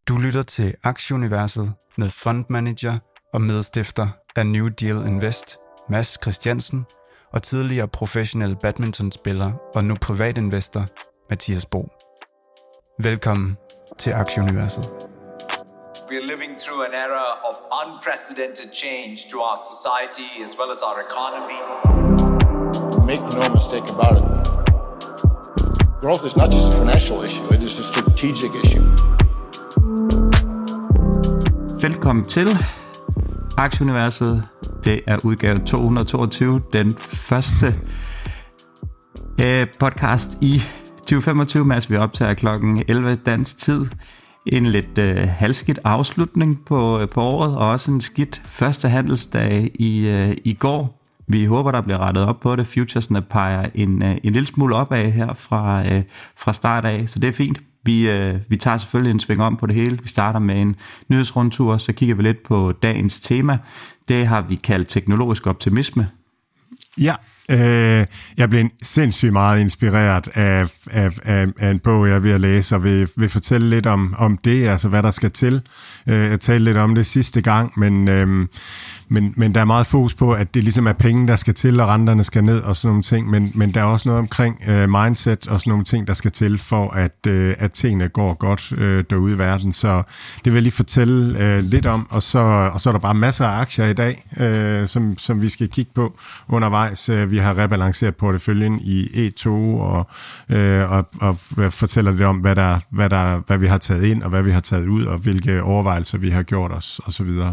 Du lytter til Aktieuniverset med fondmanager og medstifter af New Deal Invest, Mads Christiansen, og tidligere professionel badmintonspiller og nu privatinvestor, Mathias Bo. Velkommen til Aktieuniverset. We are living through an era of unprecedented change to our society as well as our economy. Make no mistake about it. Growth is not just a financial issue, it is a strategic issue. Velkommen til Aktieuniverset. Det er udgave 222, den første podcast i 2025, mens vi optager klokken 11 dansk tid. En lidt halvskidt afslutning på året, og også en skidt første handelsdag i går. Vi håber, der bliver rettet op på det. Futuresne peger en lille smule opad her fra start af, så det er fint. Vi tager selvfølgelig en sving om på det hele. Vi starter med en nyhedsrundtur, så kigger vi lidt på dagens tema. Det har vi kaldt teknologisk optimisme. Ja, jeg blev sindssygt meget inspireret af en bog, jeg er ved at læse, og vil fortælle lidt om det, altså hvad der skal til. Jeg talte lidt om det sidste gang, men der er meget fokus på, at det ligesom er penge, der skal til, og renterne skal ned og sådan nogle ting, men der er også noget omkring mindset og sådan nogle ting, der skal til for, at tingene går godt derude i verden. Så det vil jeg lige fortælle lidt om, og så er der bare masser af aktier i dag, som vi skal kigge på undervejs. Vi har rebalanceret porteføljen i E2 og fortæller lidt om, hvad vi har taget ind, og hvad vi har taget ud, og hvilke overvejelser vi har gjort os, og så videre.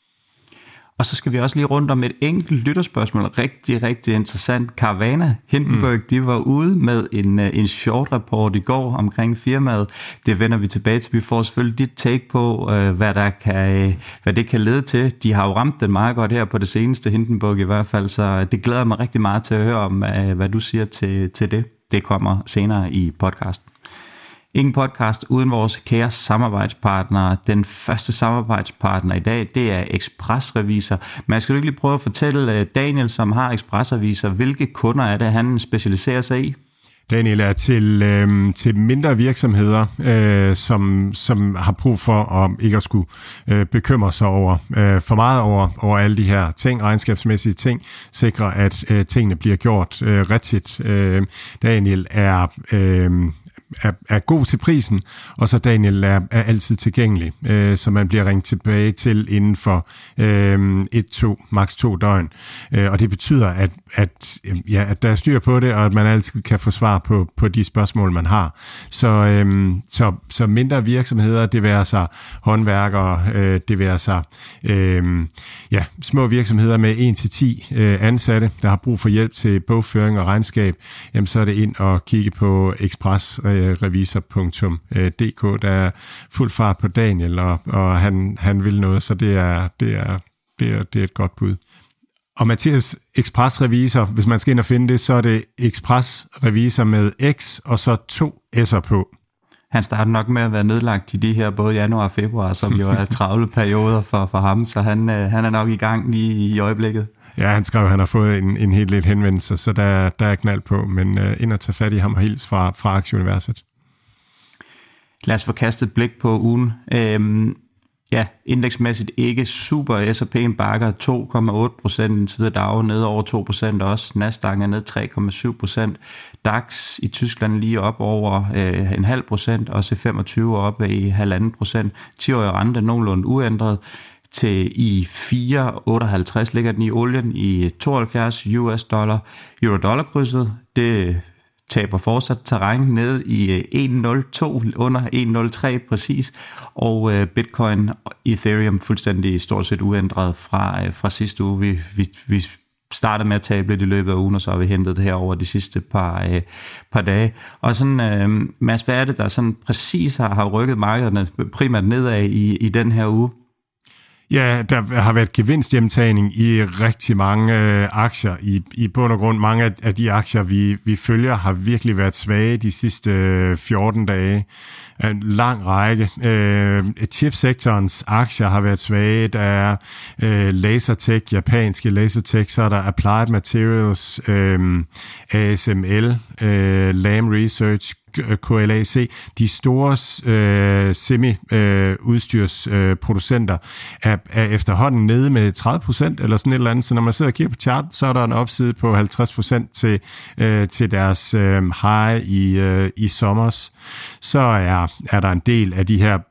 Og så skal vi også lige rundt om et enkelt lytterspørgsmål. Rigtig, rigtig interessant. Carvana Hindenburg, de var ude med en short rapport i går omkring firmaet. Det vender vi tilbage til. Vi får selvfølgelig dit take på, hvad det kan lede til. De har jo ramt den meget godt her på det seneste, Hindenburg i hvert fald, så det glæder mig rigtig meget til at høre om, hvad du siger til det. Det kommer senere i podcasten. Ingen podcast uden vores kære samarbejdspartnere. Den første samarbejdspartner i dag, det er Express Revisor. Men jeg skal ikke lige prøve at fortælle Daniel, som har Express Revisor, hvilke kunder er det, han specialiserer sig i? Daniel er til mindre virksomheder, som har brug for ikke at skulle bekymre sig over for meget over alle de her ting, regnskabsmæssige ting, sikre at tingene bliver gjort rigtigt. Daniel er god til prisen, og så Daniel er altid tilgængelig, så man bliver ringet tilbage til inden for 1-2, maks 2 døgn. Og det betyder, at der er styr på det, og at man altid kan få svar på de spørgsmål, man har. Så mindre virksomheder, det vil sig håndværkere, det vil sig små virksomheder med 1-10 ansatte, der har brug for hjælp til bogføring og regnskab, jamen så er det ind og kigge på expressrevisor.dk. Der er fuld fart på Daniel, og han vil noget, så det er et godt bud. Og Mathias, Express Revisor, hvis man skal ind og finde det, så er det Express Revisor med X, og så 2 S'er på. Han starter nok med at være nedlagt i de her både januar og februar, som jo er travle perioder for ham, så han er nok i gang lige i øjeblikket. Ja, han skrev, at han har fået en helt lidt henvendelse, så der er knald på, men ind og tage fat i ham og hils fra Aktieuniverset. Lad os få kastet et blik på ugen. Indeksmæssigt ikke super. S&P'en bakker 2,8%, indtil videre Dow nede over 2% også. Nasdaq er ned 3,7%. DAX i Tyskland lige op over 0,5%, og C25 op i 1,5%. 10-årige rente nogenlunde uændret. I 4,58 ligger den i olien, i 72 US dollar. Euro-dollar-krydset, det taber fortsat terræn ned i 1,02, under 1,03 præcis, og Bitcoin og Ethereum fuldstændig stort set uændret fra sidste uge. Vi startede med at tabe lidt i løbet af ugen, og så har vi hentet det her over de sidste par dage. Og sådan, Mads, hvad er det, der sådan præcis har rykket markederne primært nedad i den her uge? Ja, der har været gevinsthjemtagning i rigtig mange aktier. I bund og grund, mange af de aktier, vi følger, har virkelig været svage de sidste 14 dage. En lang række. Chipsektorens aktier har været svage. Der er Lasertech, japanske Lasertech, så er der Applied Materials, ASML, Lam Research, KLAC. De store semi-udstyrsproducenter er efterhånden nede med 30% eller sådan et eller andet. Så når man sidder og kigger på chart, så er der en opside på 50% til deres high i sommers. Så er der en del af de her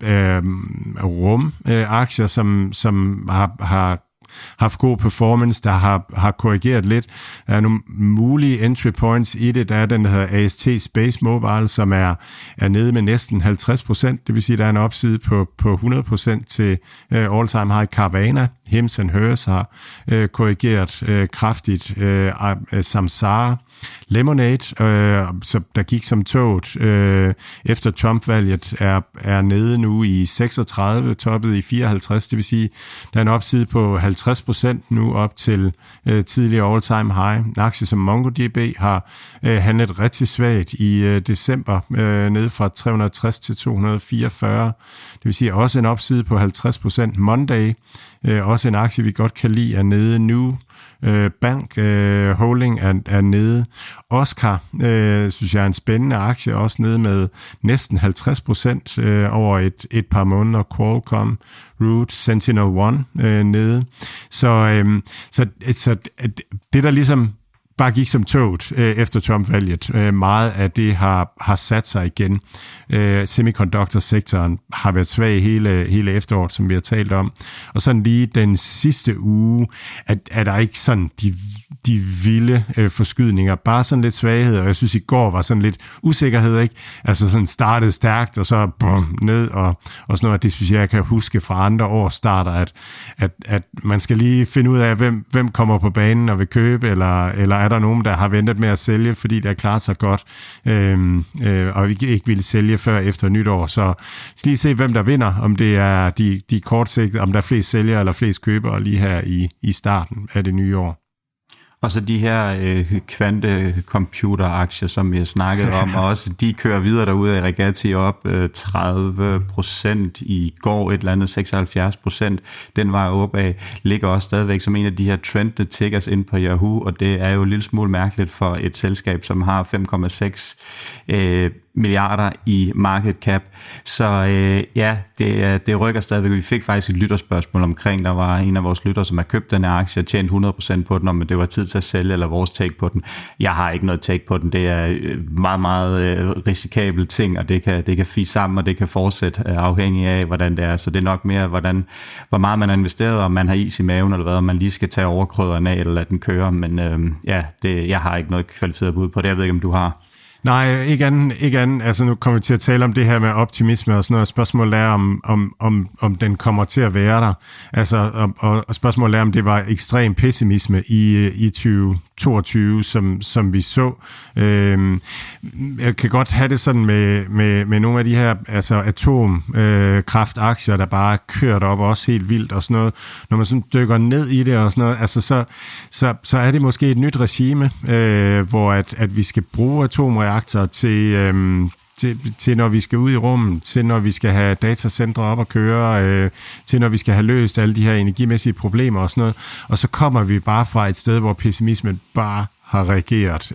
rumaktier, som har haft god performance, der har korrigeret lidt. Der er nogle mulige entry points i det. Der er den, der hedder AST Space Mobile, som er nede med næsten 50%. Det vil sige, der er en opside på 100% til all-time high. Carvana, Hims & Hers har korrigeret kraftigt. Samsara, Lemonade, der gik som toget efter Trump-valget, er nede nu i 36, toppet i 54. Det vil sige, der er en opside på 50% nu op til tidligere all-time high. En aktie som MongoDB har handlet rigtig svagt i december, nede fra 360 til 244. Det vil sige også en opside på 50%. Monday, også en aktie, vi godt kan lide, er nede nu. Bank Holding er nede. Oscar, synes jeg er en spændende aktie, også nede med næsten 50% over et par måneder. Qualcomm, Root, SentinelOne nede. Så det der ligesom bare gik som toget efter Trump-valget. Meget af det har sat sig igen. Semiconductor-sektoren har været svag hele efteråret, som vi har talt om. Og sådan lige den sidste uge, er der ikke sådan de vilde forskydninger. Bare sådan lidt svaghed, og jeg synes i går var sådan lidt usikkerhed, ikke? Altså sådan startede stærkt, og så ned, og sådan noget. Det synes jeg kan huske fra andre års starter, at man skal lige finde ud af, hvem kommer på banen og vil købe, eller er der nogen, der har ventet med at sælge, fordi det er klaret sig godt, og vi ikke ville sælge før efter nytår. Så lige se, hvem der vinder, om det er de kortsigtede, om der er flest sælgere eller flest købere lige her i starten af det nye år. Og så de her kvantecomputeraktier, som vi har snakket om, og også de kører videre derude af Rigetti op 30% i går, et eller andet 76%. Den vej opad ligger også stadigvæk som en af de her trendede tickers ind på Yahoo, og det er jo en lille smule mærkeligt for et selskab, som har 5,6 milliarder i market cap. Så ja, det rykker stadigvæk. Vi fik faktisk et lytterspørgsmål omkring, der var en af vores lyttere, som har købt den her aktie og tjent 100% på den, om det var tid til at sælge, eller vores take på den. Jeg har ikke noget take på den. Det er meget, meget risikabel ting, og det kan fise sammen, og det kan fortsætte afhængig af, hvordan det er. Så det er nok mere, hvor meget man har investeret, om man har is i maven, eller hvad, om man lige skal tage overkrøderen af, eller lade den køre. Men jeg har ikke noget kvalificeret bud på det. Jeg ved ikke, om du har. Nej, ikke anden. Altså nu kommer vi til at tale om det her med optimisme og sådan noget. Spørgsmålet er, om den kommer til at være der. Altså, og spørgsmålet er, om det var ekstrem pessimisme i 2022, som vi så. Jeg kan godt have det sådan med nogle af de her altså atomkraftaktier, der bare kørt op også helt vildt og sådan noget. Når man sådan dykker ned i det og sådan noget, altså så er det måske et nyt regime, hvor at vi skal bruge atomreaktorer til når vi skal ud i rummet, til når vi skal have datacentre op at køre, til når vi skal have løst alle de her energimæssige problemer og sådan noget. Og så kommer vi bare fra et sted, hvor pessimismen bare har reageret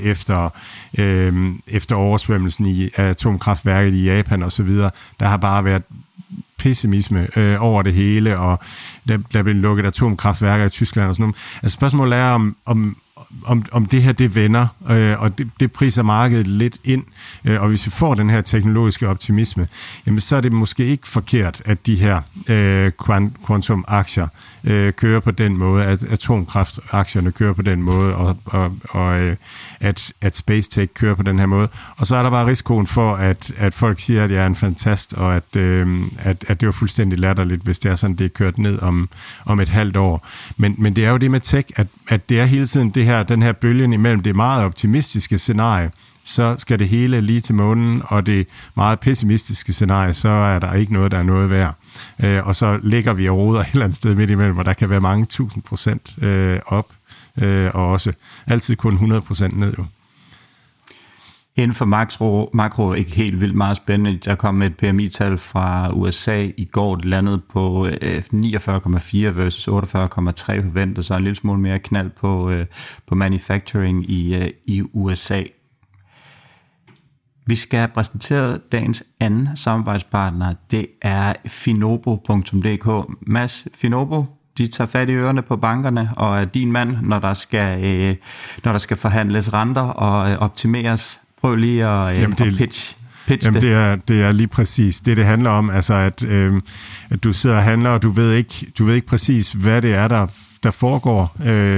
efter oversvømmelsen i atomkraftværket i Japan og så videre. Der har bare været pessimisme over det hele, og der blev lukket atomkraftværker i Tyskland og sådan noget. Altså spørgsmålet er, om det her det vender, og det priser markedet lidt ind, og hvis vi får den her teknologiske optimisme, jamen så er det måske ikke forkert, at de her quantum-aktier kører på den måde, at atomkraftaktierne kører på den måde, og at Space Tech kører på den her måde. Og så er der bare risikoen for, at folk siger, at jeg er en fantast, og at det var fuldstændig latterligt, hvis det er sådan, det er kørt ned om et halvt år. Men det er jo det med tech, at det er hele tiden den her bølgen imellem det meget optimistiske scenarie, så skal det hele lige til månen, og det meget pessimistiske scenarie, så er der ikke noget, der er noget værd. Og så ligger vi og roder et eller andet sted midt imellem, hvor der kan være mange 1000% op, og også altid kun 100% ned jo. Inden for makro ikke helt vildt meget spændende. Der kom et PMI-tal fra USA i går, det landede på 49,4 versus 48,3 forventet, så en lille smule mere knald på manufacturing i USA. Vi skal have præsenteret dagens anden samarbejdspartner. Det er Finobo.dk. Mads, Finobo, de tager fat i ørerne på bankerne og er din mand, når der skal forhandles renter og optimeres. Prøv lige at pitch. Jamen, det er lige præcis det handler om, altså at du sidder og handler, og du ved ikke præcis, hvad det er, der foregår,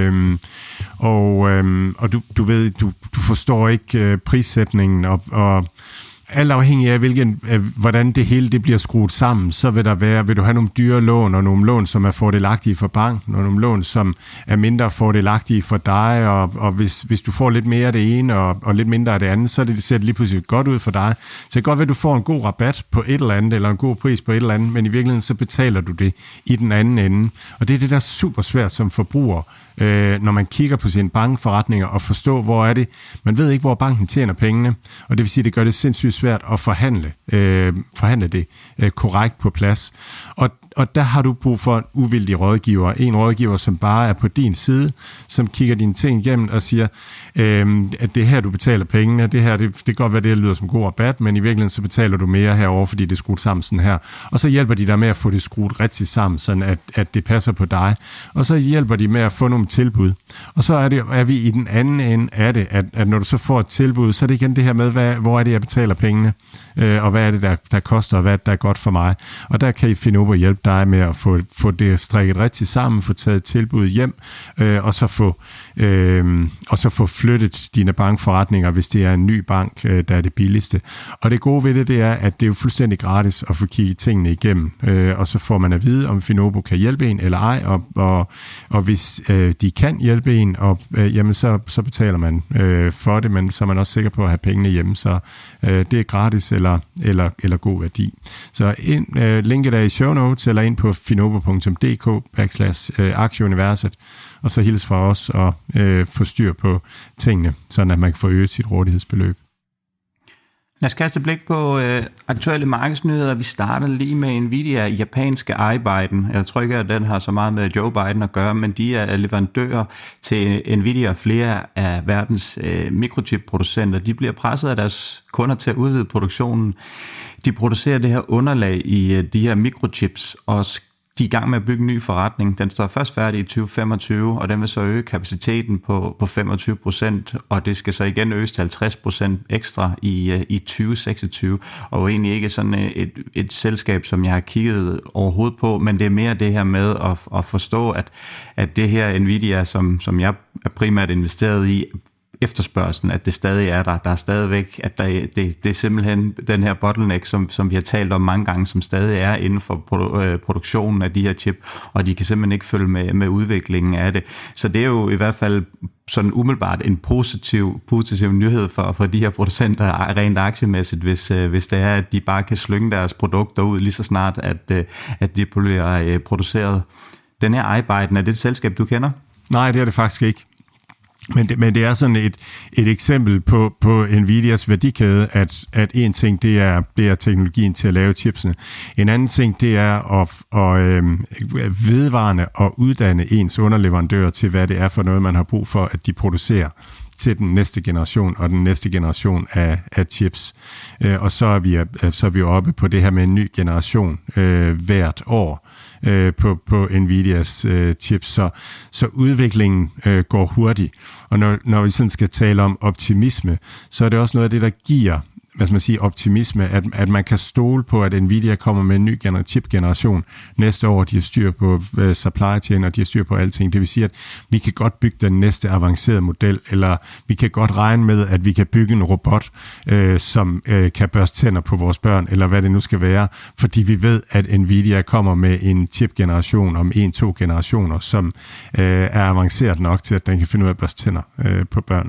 og du forstår ikke prissætningen, og alt afhængig af, hvordan det hele det bliver skruet sammen, så vil du have nogle dyre lån, og nogle lån, som er fordelagtige for banken, og nogle lån, som er mindre fordelagtige for dig, og hvis du får lidt mere af det ene, og lidt mindre af det andet, så ser det lige pludselig godt ud for dig. Så det kan godt være, at du får en god rabat på et eller andet, eller en god pris på et eller andet, men i virkeligheden, så betaler du det i den anden ende. Og det er det, der er super svært som forbruger, når man kigger på sine bankforretninger, og forstå, hvor er det. Man ved ikke, hvor banken tjener pengene, og det vil sige, det gør det sindssygt svært at forhandle det korrekt på plads. Og der har du brug for en uvildig rådgiver. En rådgiver, som bare er på din side, som kigger dine ting igennem og siger, at det her, du betaler pengene, det her, det kan godt være, det her lyder som god rabat, men i virkeligheden, så betaler du mere herover, fordi det er skruet sammen sådan her. Og så hjælper de dig med at få det skruet rigtigt sammen, sådan at det passer på dig. Og så hjælper de med at få nogle tilbud. Og så er vi i den anden ende af det, at når du så får et tilbud, så er det igen det her med, hvor er det, jeg betaler pengene, og hvad er det, der koster, og hvad er det, der er godt for mig. Og der kan Finobo hjælpe dig med at få det strikket rigtigt sammen, få taget tilbud hjem, og så få flyttet dine bankforretninger, hvis det er en ny bank, der er det billigste. Og det gode ved det er, at det er jo fuldstændig gratis at få kigget tingene igennem, og så får man at vide, om Finobo kan hjælpe en eller ej, og hvis de kan hjælpe en, jamen så betaler man for det, men så er man også sikker på at have pengene hjemme, så det er gratis eller god værdi. Så linket er i show notes, eller ind på finobo.dk/aktieuniverset, og så hils fra os og få styr på tingene, sådan at man kan få øget sit rådighedsbeløb. Lad os kaste blik på aktuelle markedsnyheder. Vi starter lige med Nvidia, japanske iBiden. Jeg tror ikke, at den har så meget med Joe Biden at gøre, men de er leverandører til Nvidia, og flere af verdens mikrochip-producenter. De bliver presset af deres kunder til at udvide produktionen. De producerer det her underlag i de her mikrochips, og de er i gang med at bygge en ny forretning. Den står først færdig i 2025, og den vil så øge kapaciteten på 25%, og det skal så igen øges til 50% ekstra i 2026. Og egentlig ikke sådan et selskab, som jeg har kigget overhovedet på, men det er mere det her med at forstå, at det her Nvidia, som jeg er primært investeret i, efterspørgselen, at det stadig er der. Der er stadigvæk, at det er simpelthen den her bottleneck, som vi har talt om mange gange, som stadig er inden for produktionen af de her chip, og de kan simpelthen ikke følge med udviklingen af det. Så det er jo i hvert fald sådan umiddelbart en positiv nyhed for de her producenter rent aktiemæssigt, hvis det er, at de bare kan slynge deres produkter ud lige så snart, at de bliver produceret. Den her iBiden, er det et selskab, du kender? Nej, det er det faktisk ikke. Men det er sådan et eksempel på Nvidias værdikæde, at en ting, det er teknologien til at lave chipsene. En anden ting, det er at vedvarende og uddanne ens underleverandører til, hvad det er for noget, man har brug for, at de producerer til den næste generation og den næste generation af chips. Og så er vi oppe på det her med en ny generation hvert år på Nvidias chips. Så udviklingen går hurtigt. Og når vi sådan skal tale om optimisme, så er det også noget af det, der giver optimisme, at man kan stole på, at Nvidia kommer med en ny chip-generation næste år. De har styr på supply chain, og de har styr på alting. Det vil sige, at vi kan godt bygge den næste avancerede model, eller vi kan godt regne med, at vi kan bygge en robot, som kan børste tænder på vores børn, eller hvad det nu skal være, fordi vi ved, at Nvidia kommer med en chip-generation om 1-2 generationer, som er avanceret nok til, at den kan finde ud af at børste tænder på børnene.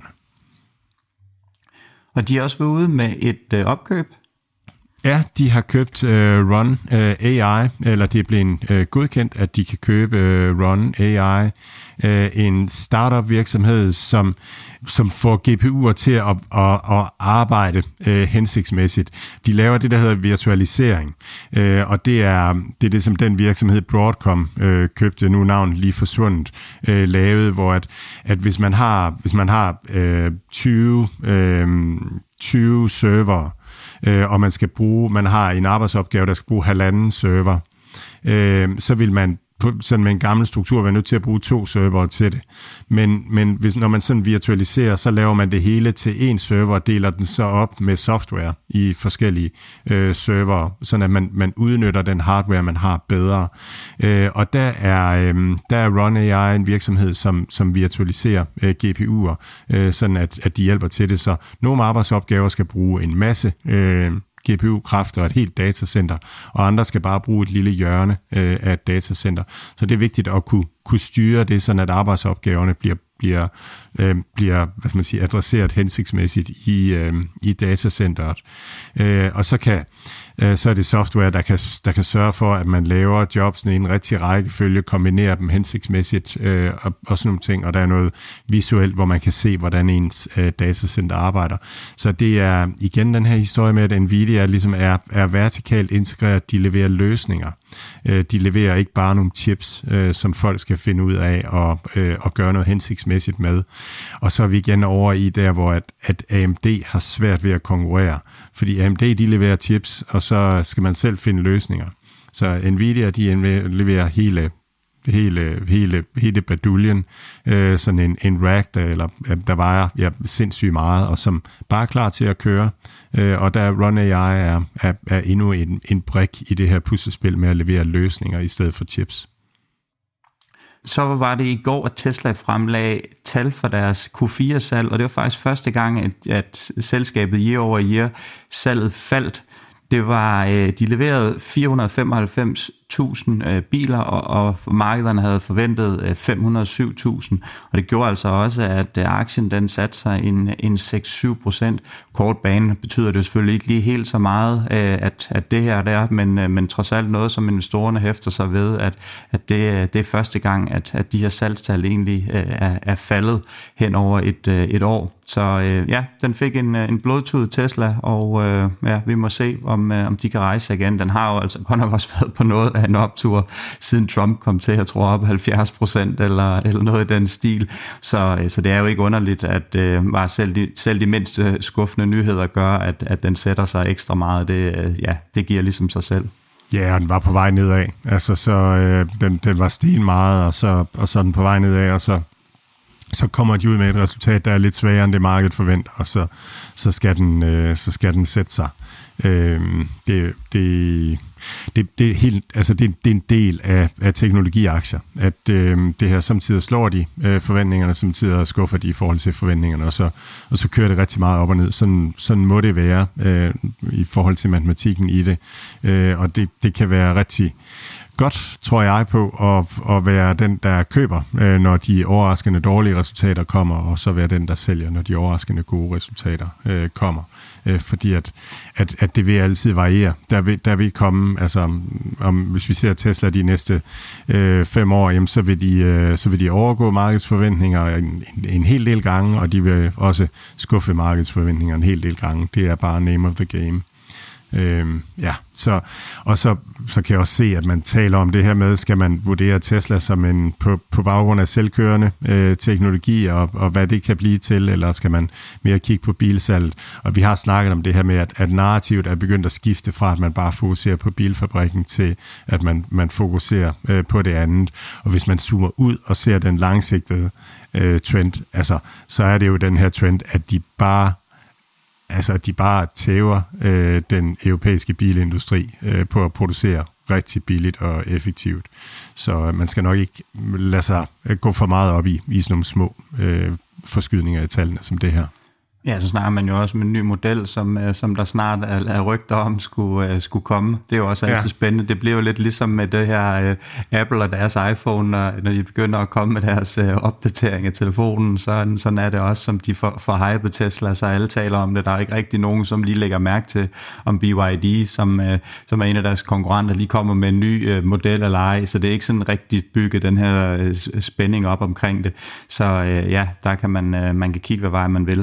Og de er også været ude med et opkøb? Ja, de har købt Run AI, eller det er blevet godkendt, at de kan købe Run AI, en startup virksomhed, som får GPU'er til at arbejde hensigtsmæssigt. De laver det, der hedder virtualisering, og det er det, som den virksomhed Broadcom købte, nu navnet lige forsvundet, lavede, hvor at hvis man har 20 20 server, og man har en arbejdsopgave, der skal bruge 1,5 server, så vil man sådan med en gammel struktur være nødt til at bruge 2 server til det. Men når man sådan virtualiserer, så laver man det hele til en server og deler den så op med software i forskellige server, sådan at man udnytter den hardware, man har bedre. Og der er Run AI en virksomhed, som virtualiserer GPU'er, sådan at de hjælper til det. Så nogle arbejdsopgaver skal bruge en masse GPU-kraft og et helt datacenter, og andre skal bare bruge et lille hjørne af et datacenter. Så det er vigtigt at kunne styre det, sådan at arbejdsopgaverne bliver hvad skal man sige, adresseret hensigtsmæssigt i datacenteret. Og så er det software, der kan sørge for, at man laver jobsene i en rigtig rækkefølge, kombinerer dem hensigtsmæssigt og sådan nogle ting, og der er noget visuelt, hvor man kan se, hvordan ens datacenter arbejder. Så det er igen den her historie med, at Nvidia ligesom er vertikalt integreret, de leverer løsninger. De leverer ikke bare nogle chips, som folk skal finde ud af og gøre noget hensigtsmæssigt med. Og så er vi igen over i der, hvor at AMD har svært ved at konkurrere. Fordi AMD, de leverer chips, og så skal man selv finde løsninger. Så Nvidia, de leverer hele baduljen, sådan en rack, der vejer sindssygt meget, og som bare er klar til at køre. Og der Run AI er endnu en brik i det her puslespil med at levere løsninger i stedet for chips. Så var det i går, at Tesla fremlagde tal for deres Q4-salg, og det var faktisk første gang, at selskabet year over year salget faldt. Det var, de leverede 495.000 biler, og markederne havde forventet 507.000, og det gjorde altså også, at aktien den satte sig en 6-7%. Kort bane betyder det selvfølgelig ikke lige helt så meget, at det her der, men trods alt noget, som investorerne hæfter sig ved, at det er første gang, at de her salgstal egentlig er faldet hen over et år. Så den fik en blodtud Tesla, og vi må se, om de kan rejse igen. Den har jo altså godt nok også været på noget af en optur, siden Trump kom til, jeg tror, op 70% eller noget i den stil. Så det er jo ikke underligt, at bare selv de mindst skuffende nyheder gør, at den sætter sig ekstra meget. Det giver ligesom sig selv. Ja, den var på vej nedad. Altså, så den var stigen meget, og så er den på vej nedad, og så kommer de ud med et resultat, der er lidt sværere end det markedet forventer, og så skal den sætte sig. Det er helt, altså det er en del af teknologiaktier, at det her samtidig slår de forventningerne, samtidig skuffer de i forhold til forventningerne, og så kører det rigtig meget op og ned. Sådan må det være i forhold til matematikken i det, og det kan være rigtig godt, tror jeg på, at være den, der køber, når de overraskende dårlige resultater kommer, og så være den, der sælger, når de overraskende gode resultater kommer. Fordi at det vil altid variere. Der vil komme, altså hvis vi ser Tesla de næste 5 år, jamen, så vil de overgå markedsforventninger en hel del gange, og de vil også skuffe markedsforventninger en hel del gange. Det er bare name of the game. Så kan jeg også se, at man taler om det her med, skal man vurdere Tesla som en på baggrund af selvkørende teknologi, og hvad det kan blive til, eller skal man mere kigge på bilsalget? Og vi har snakket om det her med, at narrativet er begyndt at skifte fra, at man bare fokuserer på bilfabrikken, til at man fokuserer på det andet. Og hvis man zoomer ud og ser den langsigtede trend, altså, så er det jo den her trend, at de bare tæver den europæiske bilindustri på at producere rigtig billigt og effektivt. Så man skal nok ikke lade sig gå for meget op i sådan nogle små forskydninger i tallene som det her. Ja, så snakker man jo også med en ny model, som der snart er rygter om skulle komme. Det er jo også altid spændende. Det bliver jo lidt ligesom med det her Apple og deres iPhone, når de begynder at komme med deres opdatering af telefonen, sådan er det også, som de får hypet Tesla, så alle taler om det. Der er ikke rigtig nogen, som lige lægger mærke til, om BYD, som er en af deres konkurrenter, lige kommer med en ny model eller ej, så det er ikke sådan rigtig bygget den her spænding op omkring det. Så der kan man kan kigge, hvad vej man vil.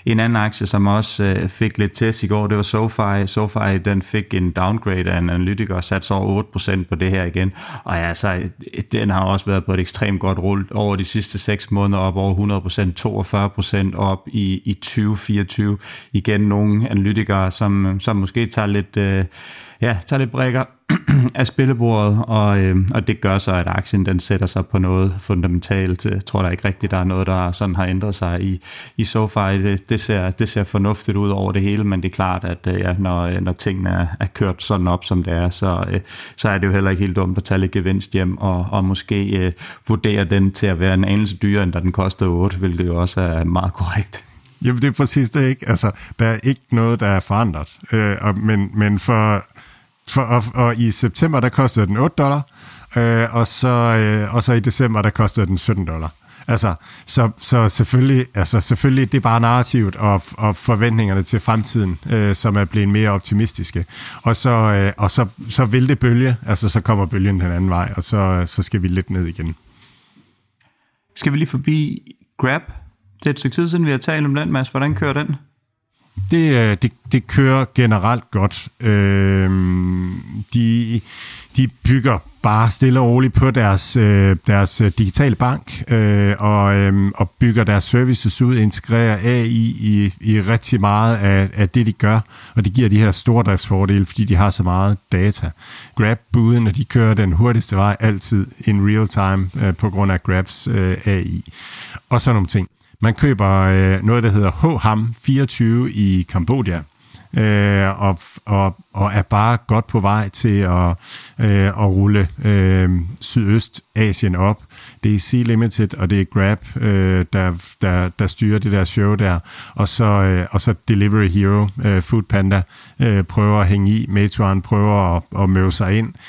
En anden aktie, som også fik lidt test i går, det var SoFi. SoFi, den fik en downgrade af en analytiker og sat så over 8% på det her igen. Og altså, den har også været på et ekstremt godt rull over de sidste 6 måneder, op over 100%, 42% op i 2024. Igen nogle analytikere, som måske tager lidt brækker af spillebordet, og det gør så, at aktien den sætter sig på noget fundamentalt. Jeg tror der ikke rigtigt, der er noget, der sådan har ændret sig i SoFi. Det ser fornuftigt ud over det hele, men det er klart, at når tingene er kørt sådan op, som det er, så er det jo heller ikke helt dumt at tage lidt gevinst hjem, og måske vurdere den til at være en anelse dyrere, end da den kostede 8, hvilket jo også er meget korrekt. Jamen det er præcis det, ikke? Altså, der er ikke noget, der er forandret. Men og i september, der kostede den $8, og så i december, der kostede den $17. Altså, så selvfølgelig, det er bare narrativet og forventningerne til fremtiden, som er blevet mere optimistiske. Og så vil det bølge, altså så kommer bølgen den anden vej, og så skal vi lidt ned igen. Skal vi lige forbi Grab? Det er et stykke tid siden, vi har talt om den, Mads. Hvordan kører den? Det kører generelt godt. De bygger bare stille og roligt på deres digitale bank og bygger deres services ud, integrerer AI i rigtig meget af det, de gør, og det giver de her stordriftsfordele, fordi de har så meget data. Grab-buden, de kører den hurtigste vej altid in real time på grund af Grabs AI. Og sådan nogle ting. Man køber noget, der hedder HHAM24 i Kambodja, og er bare godt på vej til at rulle Sydøstasien op. Det er Sea Limited, og det er Grab, der styrer det der show der, og så Delivery Hero, Foodpanda, prøver at hænge i, Meituan prøver at møve sig ind,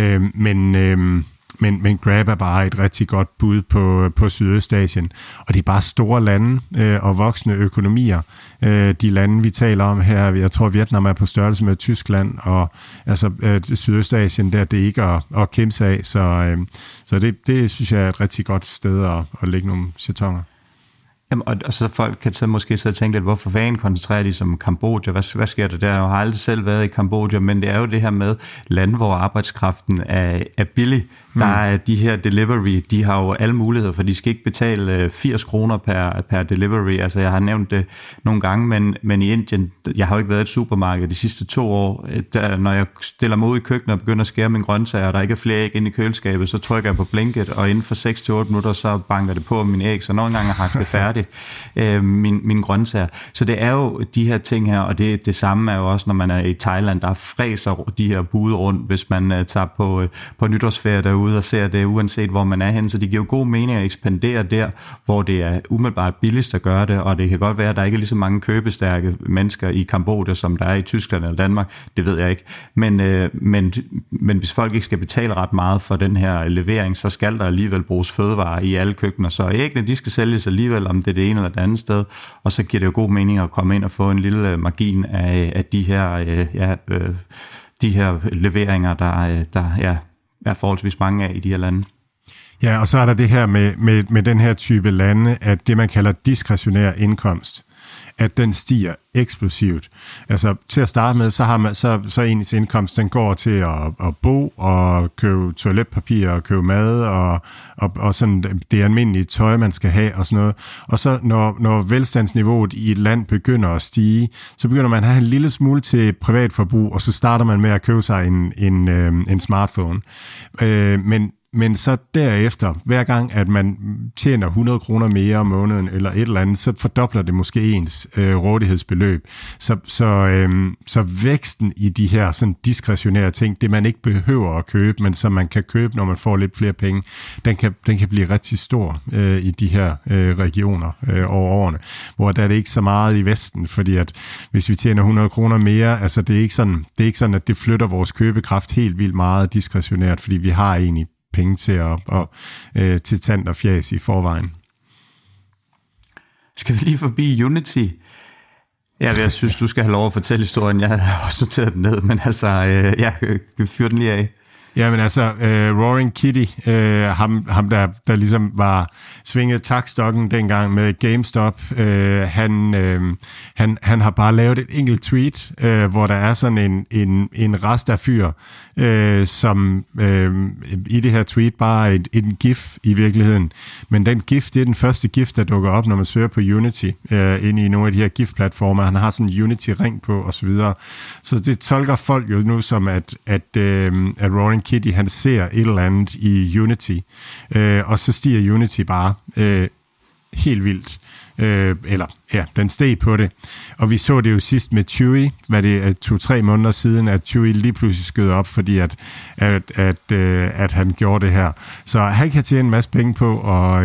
men Grab er bare et rigtig godt bud på Sydøstasien. Og det er bare store lande og voksne økonomier. De lande, vi taler om her, jeg tror Vietnam er på størrelse med Tyskland, og altså Sydøstasien, der det ikke at kæmpe sig af. Så det synes jeg er et rigtig godt sted at lægge nogle chatonger. Jamen, og så folk kan måske så tænke lidt, hvorfor fanden koncentrerer de som Kambodja? Hvad sker der der? Jeg har aldrig selv været i Kambodja, men det er jo det her med lande, hvor arbejdskraften er billig. Der er de her delivery, de har jo alle muligheder, for de skal ikke betale 80 kroner per delivery. Altså jeg har nævnt det nogle gange, men i Indien, jeg har jo ikke været i et supermarked de sidste 2 år. Når jeg stiller mig ud i køkkenet og begynder at skære mine grøntsager, og der ikke er flere æg inde i køleskabet, så trykker jeg på blinket, og inden for 6 til 8 minutter, så banker det på mine æg, så nogle gange har jeg det færdigt, mine grøntsager. Så det er jo de her ting her, og det samme er jo også, når man er i Thailand, der fræser de her bude rundt, hvis man tager på nytårsferie derude og ser det, uanset hvor man er henne. Så det giver jo god mening at ekspandere der, hvor det er umiddelbart billigst at gøre det, og det kan godt være, at der ikke er lige så mange købestærke mennesker i Kambodja, som der er i Tyskland eller Danmark. Det ved jeg ikke. Men hvis folk ikke skal betale ret meget for den her levering, så skal der alligevel bruges fødevarer i alle køkkener. Så æggene, de skal sælges alligevel, om det er det ene eller det andet sted, og så giver det jo god mening at komme ind og få en lille margin af de her leveringer, der er forholdsvis mange af i de her lande. Ja, og så er der det her med den her type lande, at det man kalder diskretionær indkomst, at den stiger eksplosivt. Altså til at starte med, så har man så ens indkomst, den går til at bo og købe toiletpapir og købe mad og sådan det almindelige tøj, man skal have og sådan noget. Og så når velstandsniveauet i et land begynder at stige, så begynder man at have en lille smule til privatforbrug, og så starter man med at købe sig en smartphone. Men så derefter, hver gang, at man tjener 100 kroner mere om måneden eller et eller andet, så fordobler det måske ens rådighedsbeløb. Så væksten i de her sådan diskretionære ting, det man ikke behøver at købe, men som man kan købe, når man får lidt flere penge, den kan blive rigtig stor i de her regioner over årene. Hvor der er det ikke så meget i Vesten, fordi at hvis vi tjener 100 kroner mere, altså det er ikke sådan, at det flytter vores købekraft helt vildt meget diskretionært, fordi vi har egentlig penge til tand og fjas i forvejen. Skal vi lige forbi Unity? Jeg synes, du skal have lov at fortælle historien. Jeg havde også noteret den ned, men altså, fyr den lige af. Jamen altså, Roaring Kitty, ham der ligesom var svinget taktstokken dengang med GameStop, han har bare lavet et enkelt tweet, hvor der er sådan en Rasta-fyr, som i det her tweet bare en gif i virkeligheden. Men den gif, det er den første gif, der dukker op, når man søger på Unity, inde i nogle af de her GIF-platformer. Han har sådan en Unity-ring på, og så videre. Så det tolker folk jo nu som, at Roaring Kitty, han ser et eller andet i Unity, og så stiger Unity bare helt vildt. Den steg på det. Og vi så det jo sidst med Chewy, hvad det er 2-3 måneder siden, at Chewy lige pludselig skød op, fordi at han gjorde det her. Så han kan tjene en masse penge på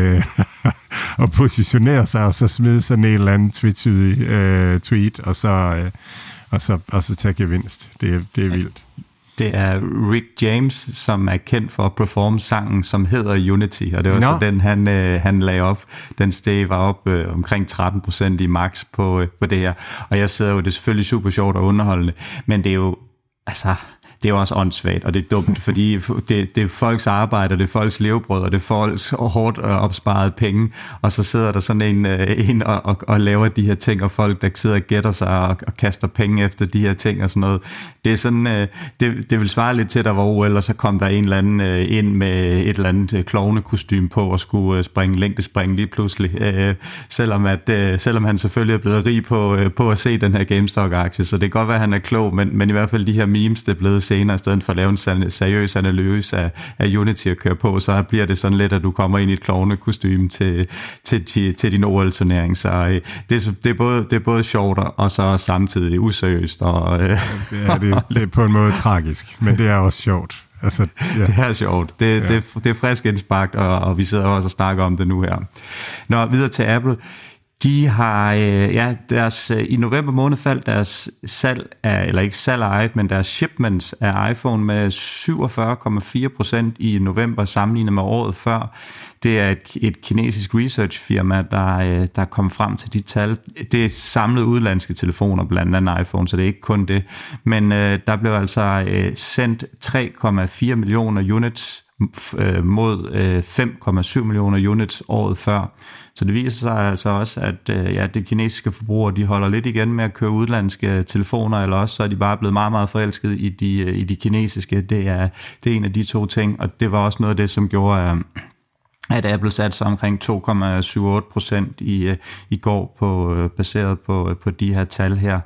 og positionere sig, og så smide sådan en eller anden tweet, og så tage gevinst. Det er vildt. Det er Rick James, som er kendt for at performe sangen, som hedder Unity, og det var så den, han lagde op. Den steg var op omkring 13% i max på det her. Og jeg sidder jo, det er selvfølgelig super sjovt og underholdende, men det er jo, altså, det er jo også åndssvagt, og det er dumt, fordi det er folks arbejde, det er folks levebrød, og det er folks hårdt opsparede penge, og så sidder der sådan en og laver de her ting, og folk, der sidder og gætter sig og kaster penge efter de her ting og sådan noget. Det er sådan, det vil svare lidt til, der var OL, og så kom der en eller anden ind med et eller andet klovnekostyme på, og skulle længdespringe lige pludselig, selvom han selvfølgelig er blevet rig på at se den her GameStop-aktie, så det kan godt være, at han er klog, men i hvert fald de her memes, det er blevet senere, i stedet for at lave en seriøs analyse af Unity at køre på, så bliver det sådan lidt, at du kommer ind i et klovnekostyme til din OL-turnering. Så det er både sjovt og så samtidig useriøst. Og, det er på en måde tragisk, men det er også sjovt. Altså, ja. Det er sjovt. Det er frisk indsparkt, og vi sidder også og snakker om det nu her. Nå, videre til Apple. De har, i november måned faldt deres salg af, eller ikke salg af, men deres shipments af iPhone med 47,4% i november sammenlignet med året før. Det er et kinesisk researchfirma, der kom frem til de tal. Det er samlet udenlandske telefoner, blandt andet iPhone, så det er ikke kun det. Men der blev altså sendt 3,4 millioner units mod 5,7 millioner units året før. Så det viser sig altså også, at det kinesiske forbrugere, de holder lidt igen med at købe udenlandske telefoner, eller også så er de bare blevet meget, meget forelsket i de kinesiske. Det er en af de to ting, og det var også noget af det, som gjorde, at Apple satte sig omkring 2,78% i går baseret på de her tal her.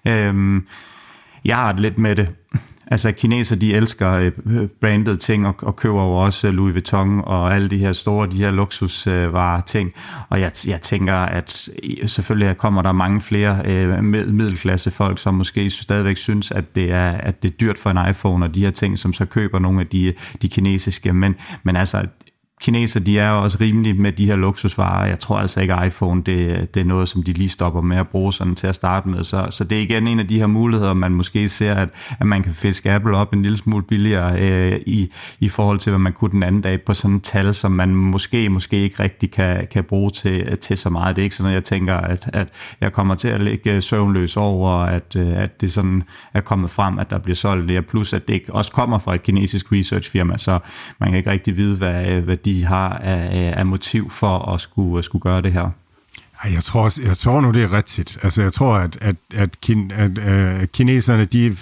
Jeg har det lidt med det. Altså kineser, de elsker branded ting og køber jo også Louis Vuitton og alle de her luksusvarer ting. Og jeg tænker, at selvfølgelig kommer der mange flere middelklasse folk, som måske stadigvæk synes, at det er dyrt for en iPhone og de her ting, som så køber nogle af de kinesiske. Men altså kineser, de er jo også rimelige med de her luksusvarer. Jeg tror altså ikke, at iPhone det er noget, som de lige stopper med at bruge sådan til at starte med. Så det er igen en af de her muligheder, man måske ser, at man kan fiske Apple op en lille smule billigere i forhold til, hvad man kunne den anden dag på sådan et tal, som man måske ikke rigtig kan bruge til så meget. Det er ikke sådan, at jeg tænker, at jeg kommer til at ligge søvnløs over, at det sådan er kommet frem, at der bliver solgt det, plus at det ikke også kommer fra et kinesisk researchfirma, så man kan ikke rigtig vide, hvad de har af motiv for at skulle gøre det her. Jeg tror nu, det er rigtigt. Altså, jeg tror, at kineserne,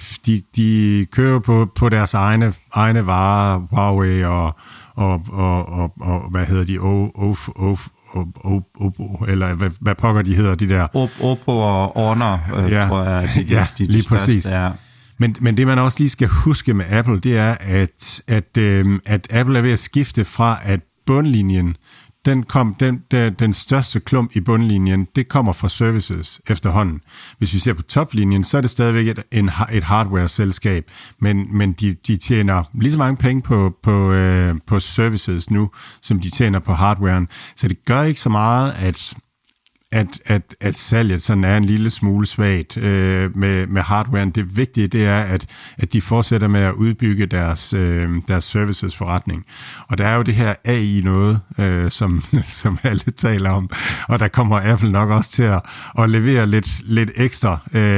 de kører på deres egne varer, Huawei og hvad hedder de, Oppo, eller hvad pokker de hedder, de der. Oppo og Honor, tror jeg, de lige største præcis. er. Men det, man også lige skal huske med Apple, det er, at Apple er ved at skifte fra, at bundlinjen, den største klump i bundlinjen, det kommer fra services efterhånden. Hvis vi ser på toplinjen, så er det stadigvæk et hardware-selskab, men de tjener lige så mange penge på services nu, som de tjener på hardwaren. Så det gør ikke så meget, at salget sådan er en lille smule svagt med hardwaren. Det vigtige, det er, at de fortsætter med at udbygge deres services forretning. Og der er jo det her AI noget, som alle taler om, og der kommer Apple nok også til at levere lidt ekstra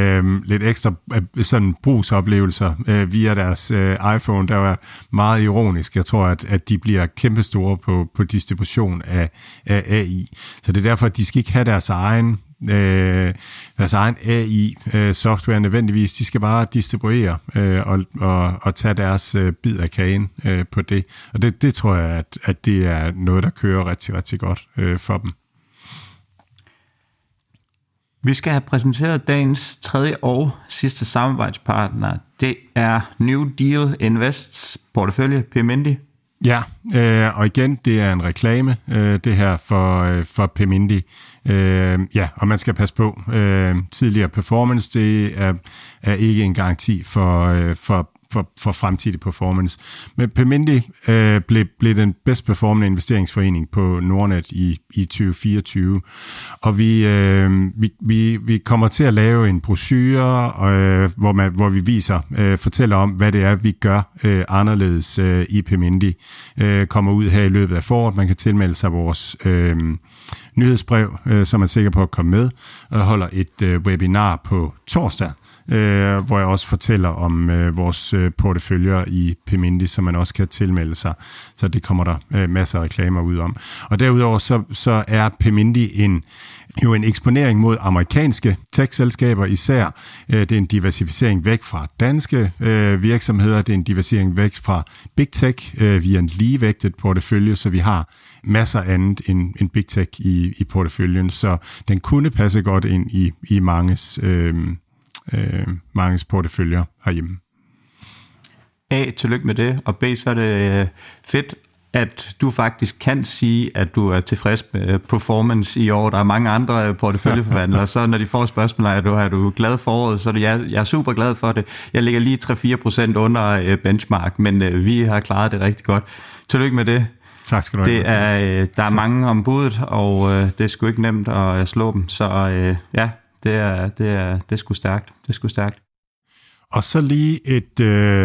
sådan brugsoplevelser via deres iPhone. Der var meget ironisk. Jeg tror, at de bliver kæmpestore på distribution af AI. Så det er derfor, at de skal ikke have deres egen AI-software nødvendigvis. De skal bare distribuere og tage deres bid af kagen på det. Og det tror jeg, at det er noget, der kører rigtig, rigtig godt for dem. Vi skal have præsenteret dagens tredje og sidste samarbejdspartner. Det er New Deal Invests portefølje, Pemindi. Ja, og igen, det er en reklame, det her for Pemindi. Ja, og man skal passe på. Tidligere performance, det er ikke en garanti for fremtidig performance. Men Pemindi blev den bedst performende investeringsforening på Nordnet i 2024. Og vi kommer til at lave en brochure, hvor vi fortæller om, hvad det er, vi gør anderledes i Pemindi. Kommer ud her i løbet af foråret. Man kan tilmelde sig vores nyhedsbrev, så man er sikker på at komme med, og holder et webinar på torsdag, hvor jeg også fortæller om vores porteføljer i Pemindi, som man også kan tilmelde sig. Så det kommer der masser af reklamer ud om. Og derudover så er Pemindi en eksponering mod amerikanske tech-selskaber især. Det er en diversificering væk fra danske virksomheder. Det er en diversificering væk fra Big Tech via en ligevægtet portefølje, så vi har masser andet end Big Tech i porteføljen. Så den kunne passe godt ind i manges porteføljer herhjemme. A, tillykke med det, og B, så er det fedt, at du faktisk kan sige, at du er tilfreds med performance i år. Der er mange andre porteføljeforvandlere, så når de får spørgsmål, er du glad for året, så jeg er super glad for det. Jeg ligger lige 3-4% under benchmark, men vi har klaret det rigtig godt. Tillykke med det. Tak skal du have. Der er mange om budet, og det er sgu ikke nemt at slå dem, så ja, det er sgu stærkt. Det er sgu stærkt. Og så lige et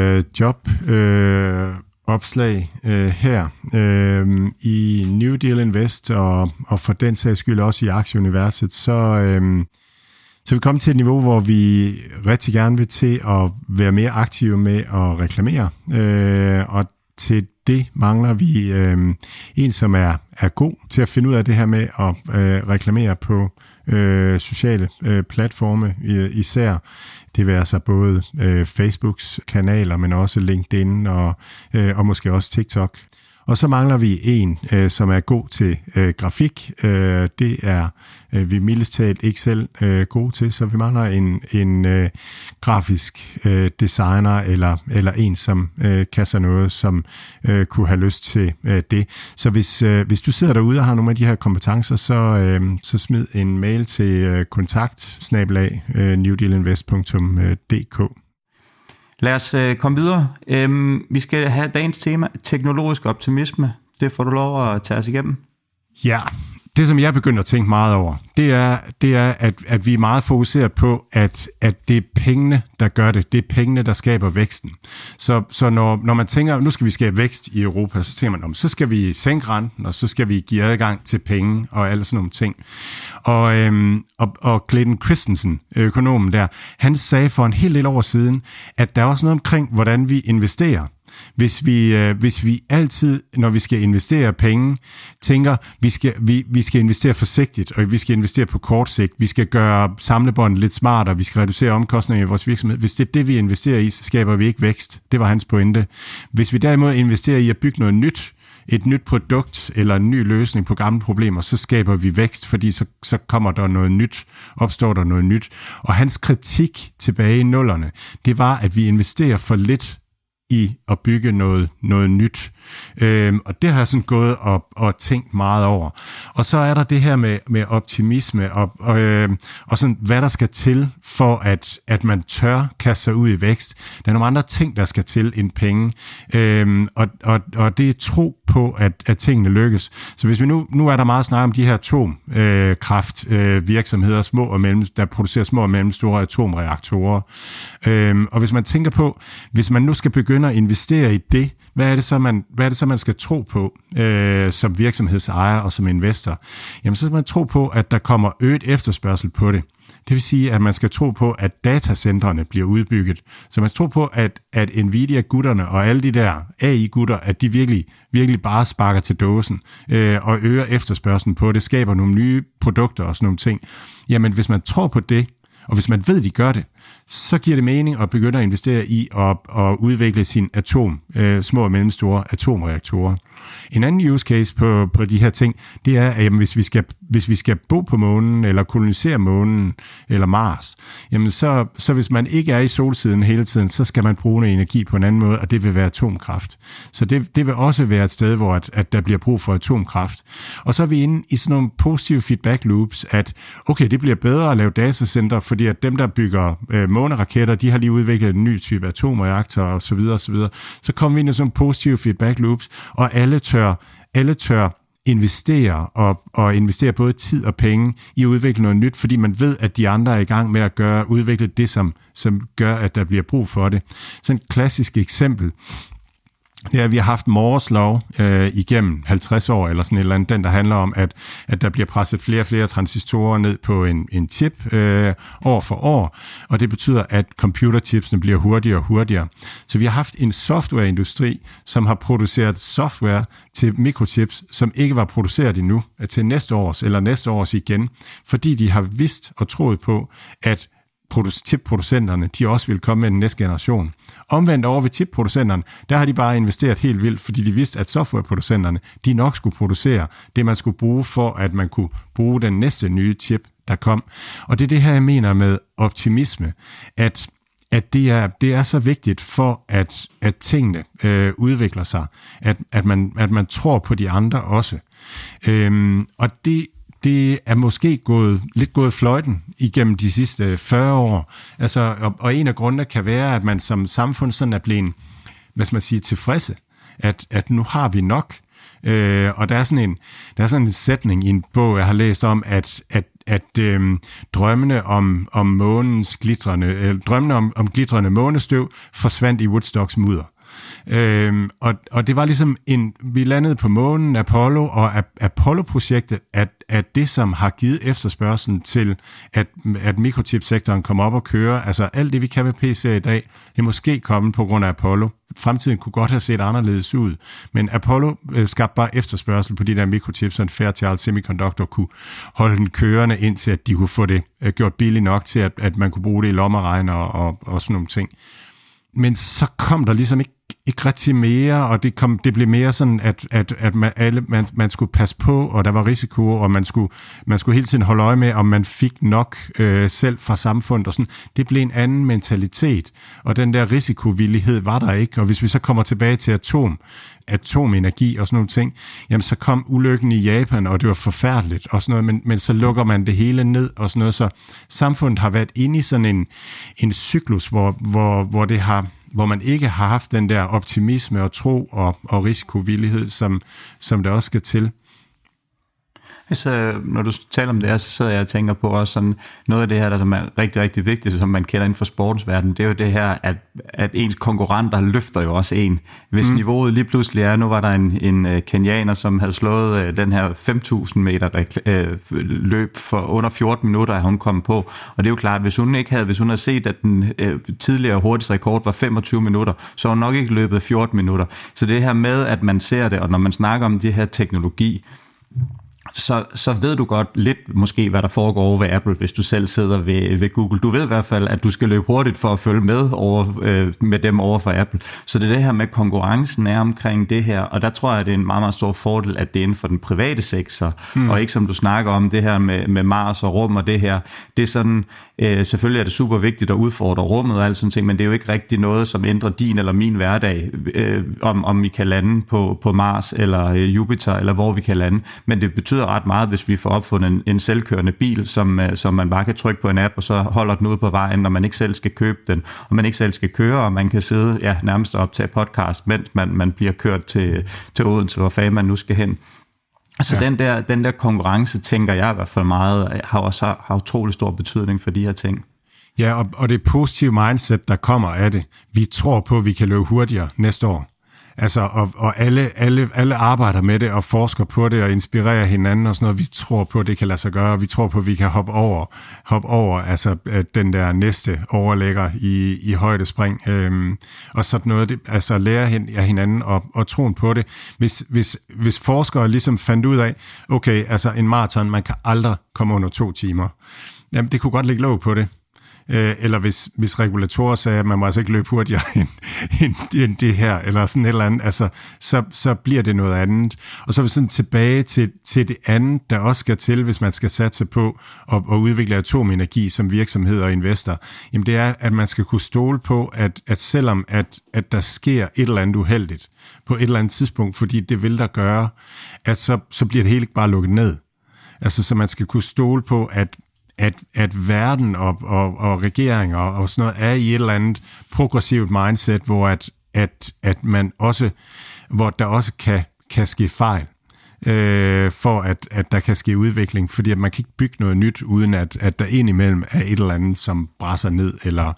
opslag her i New Deal Invest, og for den sags skyld også i aktieuniverset, så vi kommer til et niveau, hvor vi rigtig gerne vil til at være mere aktive med at reklamere, og til det mangler vi en, som er god til at finde ud af det her med at reklamere på sociale platforme især. Det vil altså både Facebooks kanaler, men også LinkedIn og måske også TikTok. Og så mangler vi en, som er god til grafik. Det er vi mildest talt ikke selv gode til, så vi mangler en grafisk designer eller en, som kan så noget, som kunne have lyst til det. Så hvis du sidder derude og har nogle af de her kompetencer, så smid en mail til kontakt@newdealinvest.dk. Lad os komme videre. Vi skal have dagens tema, teknologisk optimisme. Det får du lov at tage os igennem. Ja, det som jeg begynder at tænke meget over, det er at vi er meget fokuseret på, at det er pengene, der gør det. Det er pengene, der skaber væksten. Så når man tænker, nu skal vi skabe vækst i Europa, så tænker man, så skal vi sænke renten, og så skal vi give adgang til penge og alle sådan nogle ting. Og Clayton Christensen, økonomen der, han sagde for en hel del år siden, at der er også noget omkring, hvordan vi investerer. Hvis vi altid, når vi skal investere penge, tænker, vi skal investere forsigtigt, og vi skal investere på kort sigt, vi skal gøre samlebåndet lidt smartere, vi skal reducere omkostninger i vores virksomhed. Hvis det er det, vi investerer i, så skaber vi ikke vækst. Det var hans pointe. Hvis vi derimod investerer i at bygge noget nyt, et nyt produkt eller en ny løsning på gamle problemer, så skaber vi vækst, fordi så kommer der noget nyt, opstår der noget nyt. Og hans kritik tilbage i nullerne, det var, at vi investerer for lidt i at bygge noget nyt. Og det har jeg sådan gået og tænkt meget over. Og så er der det her med optimisme og sådan, hvad der skal til for, at man tør kaste sig ud i vækst. Der er nogle andre ting, der skal til end penge. Og det er tro på, at tingene lykkes. Så hvis vi nu er der meget snak om de her atomkraftvirksomheder, der producerer små og mellemstore atomreaktorer. Og hvis man tænker på, hvis man nu skal begynde at investere i det, hvad er det så, man skal tro på som virksomhedsejer og som investor? Jamen, så skal man tro på, at der kommer øget efterspørgsel på det. Det vil sige, at man skal tro på, at datacentrene bliver udbygget. Så man skal tro på, at Nvidia-gutterne og alle de der AI-gutter, at de virkelig bare sparker til dåsen og øger efterspørgselen på det, skaber nogle nye produkter og sådan nogle ting. Jamen, hvis man tror på det, og hvis man ved, de gør det, så giver det mening at begynde at investere i at udvikle sin små og mellemstore atomreaktorer. En anden use case på de her ting, det er, at jamen, hvis vi skal bo på månen, eller kolonisere månen, eller Mars, jamen så hvis man ikke er i solsiden hele tiden, så skal man bruge noget energi på en anden måde, og det vil være atomkraft. Så det vil også være et sted, hvor at der bliver brug for atomkraft. Og så er vi inde i sådan nogle positive feedback loops, at okay, det bliver bedre at lave datacenter, fordi at dem, der bygger måneraketter, de har lige udviklet en ny type atomreaktor og så videre, og så videre. Så kommer vi ind i sådan positive feedback loops, og alle tør investere og investere både tid og penge i at udvikle noget nyt, fordi man ved, at de andre er i gang med at udvikle det, som gør, at der bliver brug for det. Så et klassisk eksempel, det er, at vi har haft Moores lov igennem 50 år, eller sådan et eller andet, den der handler om, at der bliver presset flere og flere transistorer ned på en chip år for år, og det betyder, at computerchipsene bliver hurtigere og hurtigere. Så vi har haft en softwareindustri, som har produceret software til mikrochips, som ikke var produceret endnu, til næste års igen, fordi de har vidst og troet på, at chipproducenterne, de også vil komme med den næste generation. Omvendt over ved chipproducenterne, der har de bare investeret helt vildt, fordi de vidste, at softwareproducenterne, de nok skulle producere det, man skulle bruge for, at man kunne bruge den næste nye chip, der kom. Og det er det her, jeg mener med optimisme, at det er så vigtigt for, at tingene udvikler sig, at man tror på de andre også. Og det er måske gået fløjten igennem de sidste 40 år. Altså, og en af grundene kan være, at man som samfund sådan er blevet, tilfredse, at nu har vi nok. Og der er sådan en sætning i en bog, jeg har læst om, at drømmene om månens drømmene om glitrende månestøv forsvandt i Woodstocks mudder. Og det var ligesom vi landede på månen, Apollo, og Apollo-projektet er det, som har givet efterspørgselen til, at mikrochipsektoren kommer op og kører. Altså alt det, vi kan med PC'er i dag, det er måske kommet på grund af Apollo. Fremtiden kunne godt have set anderledes ud, men Apollo skabte bare efterspørgsel på de der mikrochips, så en Fairchild Semiconductor kunne holde den kørende, indtil at de kunne få det gjort billigt nok til, at man kunne bruge det i lommeregner og sådan nogle ting. Men så kom der ligesom ikke rigtig mere, og det blev mere sådan, at man skulle passe på, og der var risiko, og man skulle hele tiden holde øje med, om man fik nok selv fra samfundet, og sådan. Det blev en anden mentalitet, og den der risikovillighed var der ikke, og hvis vi så kommer tilbage til atomenergi og sådan nogle ting, jamen så kom ulykken i Japan, og det var forfærdeligt og sådan noget, men så lukker man det hele ned og sådan noget, så samfundet har været inde i sådan en cyklus, hvor man ikke har haft den der optimisme og tro og risikovillighed, som der også skal til. Så når du taler om det her, så sidder jeg og tænker på også sådan noget af det her, der som er rigtig, rigtig vigtigt, som man kender inden for sportens verden, det er jo det her, at ens konkurrenter løfter jo også en. Hvis niveauet lige pludselig er, nu var der en kenianer, som havde slået den her 5.000 meter løb for under 14 minutter, at hun kom på. Og det er jo klart, hvis hun havde set, at den tidligere hurtigste rekord var 25 minutter, så har hun nok ikke løbet 14 minutter. Så det her med, at man ser det, og når man snakker om det her teknologi, så ved du godt lidt måske, hvad der foregår over ved Apple, hvis du selv sidder ved Google. Du ved i hvert fald, at du skal løbe hurtigt for at følge med dem over for Apple. Så det er det her med konkurrencen er omkring det her, og der tror jeg, det er en meget, meget stor fordel, at det er inden for den private sektor, og ikke som du snakker om det her med Mars og rum og det her. Det er sådan, selvfølgelig er det super vigtigt at udfordre rummet og alt sådan ting, men det er jo ikke rigtig noget, som ændrer din eller min hverdag, om vi kan lande på Mars eller Jupiter, eller hvor vi kan lande. Men det betyder betyder ret meget, hvis vi får opfundet en selvkørende bil, som man bare kan trykke på en app, og så holder den ude på vejen, når man ikke selv skal købe den, og man ikke selv skal køre, og man kan sidde nærmest og optage podcast, mens man bliver kørt til Odense, hvor fanden man nu skal hen. Så den der konkurrence, tænker jeg i hvert fald meget, har utrolig stor betydning for de her ting. Ja, og det positive mindset, der kommer af det. Vi tror på, at vi kan løbe hurtigere næste år. Altså, og alle arbejder med det og forsker på det og inspirerer hinanden og sådan noget. Vi tror på, at det kan lade sig gøre. Vi tror på, at vi kan hoppe over altså den der næste overlægger i højdespring. Og sådan noget, altså lære af hinanden og troen på det. Hvis forskere ligesom fandt ud af, okay, altså en maraton, man kan aldrig komme under 2 timer. Jamen, det kunne godt lægge låg på det. Eller hvis regulatorer sagde, at man må altså ikke løbe hurtigere end det her, eller sådan et eller andet, altså, så bliver det noget andet. Og så er vi sådan tilbage til det andet, der også skal til, hvis man skal satse på at udvikle atomenergi som virksomhed og investor. Jamen det er, at man skal kunne stole på, at selvom at der sker et eller andet uheldigt på et eller andet tidspunkt, fordi det vil der gøre, at så bliver det hele ikke bare lukket ned. Altså så man skal kunne stole på, at verden og regeringer og sådan noget er i et eller andet progressivt mindset, hvor at man også, hvor der også kan ske fejl, for at der kan ske udvikling, fordi at man kan ikke bygge noget nyt, uden at der indimellem er et eller andet, som brænder ned,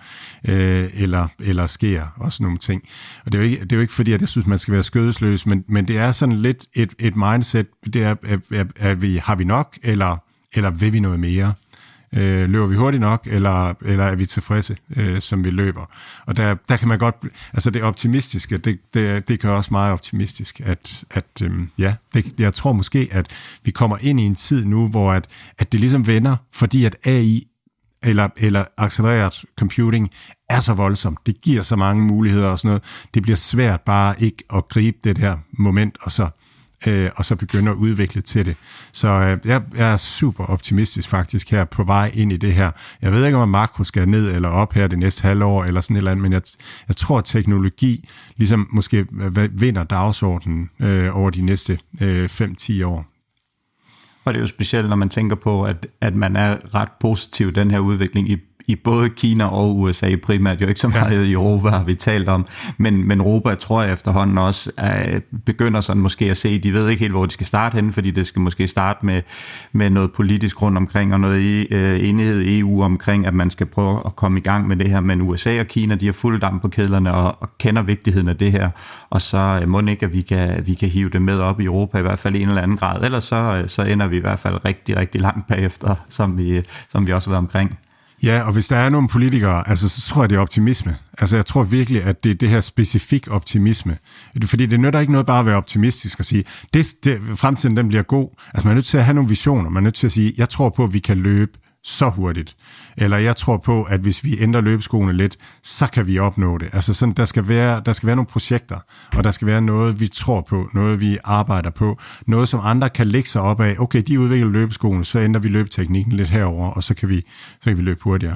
eller sker, og sådan nogle ting. Og det er jo ikke fordi, at jeg synes, man skal være skødesløs, men det er sådan lidt et mindset, det er, har vi nok, eller vil vi noget mere? Løber vi hurtigt nok, eller er vi tilfredse, som vi løber? Og der kan man godt, altså det optimistiske, det kan også meget optimistisk, jeg tror måske, at vi kommer ind i en tid nu, hvor at det ligesom vender, fordi at AI eller accelereret computing er så voldsomt. Det giver så mange muligheder og sådan noget. Det bliver svært bare ikke at gribe det der moment, og så begynde at udvikle til det. Så jeg er super optimistisk faktisk her på vej ind i det her. Jeg ved ikke, om makro skal ned eller op her det næste halvår, eller sådan et eller andet, men jeg tror, at teknologi ligesom måske vinder dagsordenen over de næste 5-10 år. Og det er jo specielt, når man tænker på, at man er ret positiv den her udvikling i både Kina og USA primært, jo ikke så meget i Europa har vi talt om, men Europa tror jeg efterhånden også begynder sådan måske at se, de ved ikke helt, hvor de skal starte henne, fordi det skal måske starte med noget politisk rundt omkring, og noget enighed i EU omkring, at man skal prøve at komme i gang med det her, men USA og Kina, de har fuld damp på kedlerne og kender vigtigheden af det her, og så må ikke, at vi kan hive det med op i Europa, i hvert fald i en eller anden grad, ellers så ender vi i hvert fald rigtig, rigtig langt bagefter, som vi også har været omkring. Ja, og hvis der er nogle politikere, altså, så tror jeg, det er optimisme. Altså, jeg tror virkelig, at det er det her specifik optimisme. Fordi det nytter ikke noget bare at være optimistisk og sige, fremtiden den bliver god. Altså, man er nødt til at have nogle visioner. Man er nødt til at sige, jeg tror på, at vi kan løbe så hurtigt. Eller jeg tror på, at hvis vi ændrer løbeskoene lidt, så kan vi opnå det. Altså sådan, der skal være nogle projekter, og der skal være noget, vi tror på, noget, vi arbejder på, noget, som andre kan lægge sig op af. Okay, de udvikler løbeskoene, så ændrer vi løbeteknikken lidt herover, og så kan vi løbe hurtigere.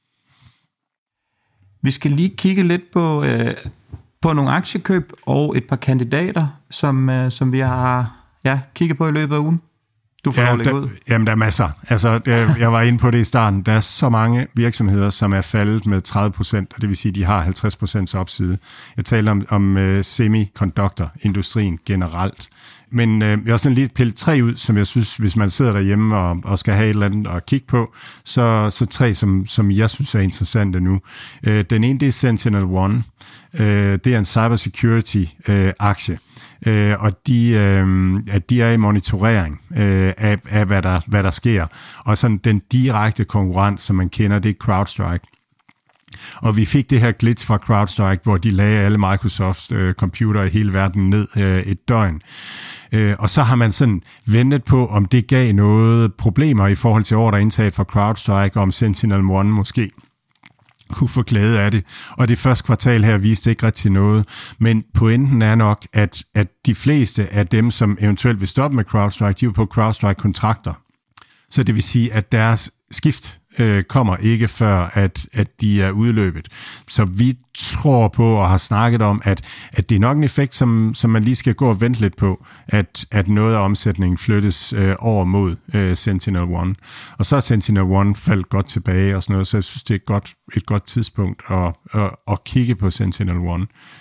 Vi skal lige kigge lidt på nogle aktiekøb og et par kandidater, som vi har kigget på i løbet af ugen. Jamen, der er masser. Altså, jeg var inde på det i starten. Der er så mange virksomheder, som er faldet med 30%, og det vil sige, at de har 50% opside. Jeg taler om semiconductor-industrien generelt. Men jeg har sådan lige pillet 3 ud, som jeg synes, hvis man sidder derhjemme og skal have et eller andet at kigge på, så 3, som jeg synes er interessante nu. Den ene, det er SentinelOne. Det er en cybersecurity-aktie. Og de er i monitorering af hvad der sker. Og sådan den direkte konkurrent, som man kender, det er CrowdStrike. Og vi fik det her glitch fra CrowdStrike, hvor de lagde alle Microsofts computer i hele verden ned et døgn. Og så har man sådan ventet på, om det gav noget problemer i forhold til ordreindtaget fra CrowdStrike, og om SentinelOne måske kunne få glæde af det. Og det første kvartal her viste ikke rigtig noget. Men pointen er nok, at de fleste af dem, som eventuelt vil stoppe med CrowdStrike, de er på CrowdStrike-kontrakter. Så det vil sige, at deres skift kommer ikke før, at de er udløbet. Så vi tror på og har snakket om, at det er nok en effekt, som man lige skal gå og vente lidt på, at noget af omsætningen flyttes over mod Sentinel-1. Og så er Sentinel-1 faldt godt tilbage og sådan noget, så jeg synes, det er et godt tidspunkt at kigge på Sentinel-1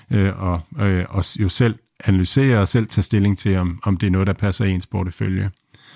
og jo selv analysere og selv tage stilling til, om det er noget, der passer i ens portefølje.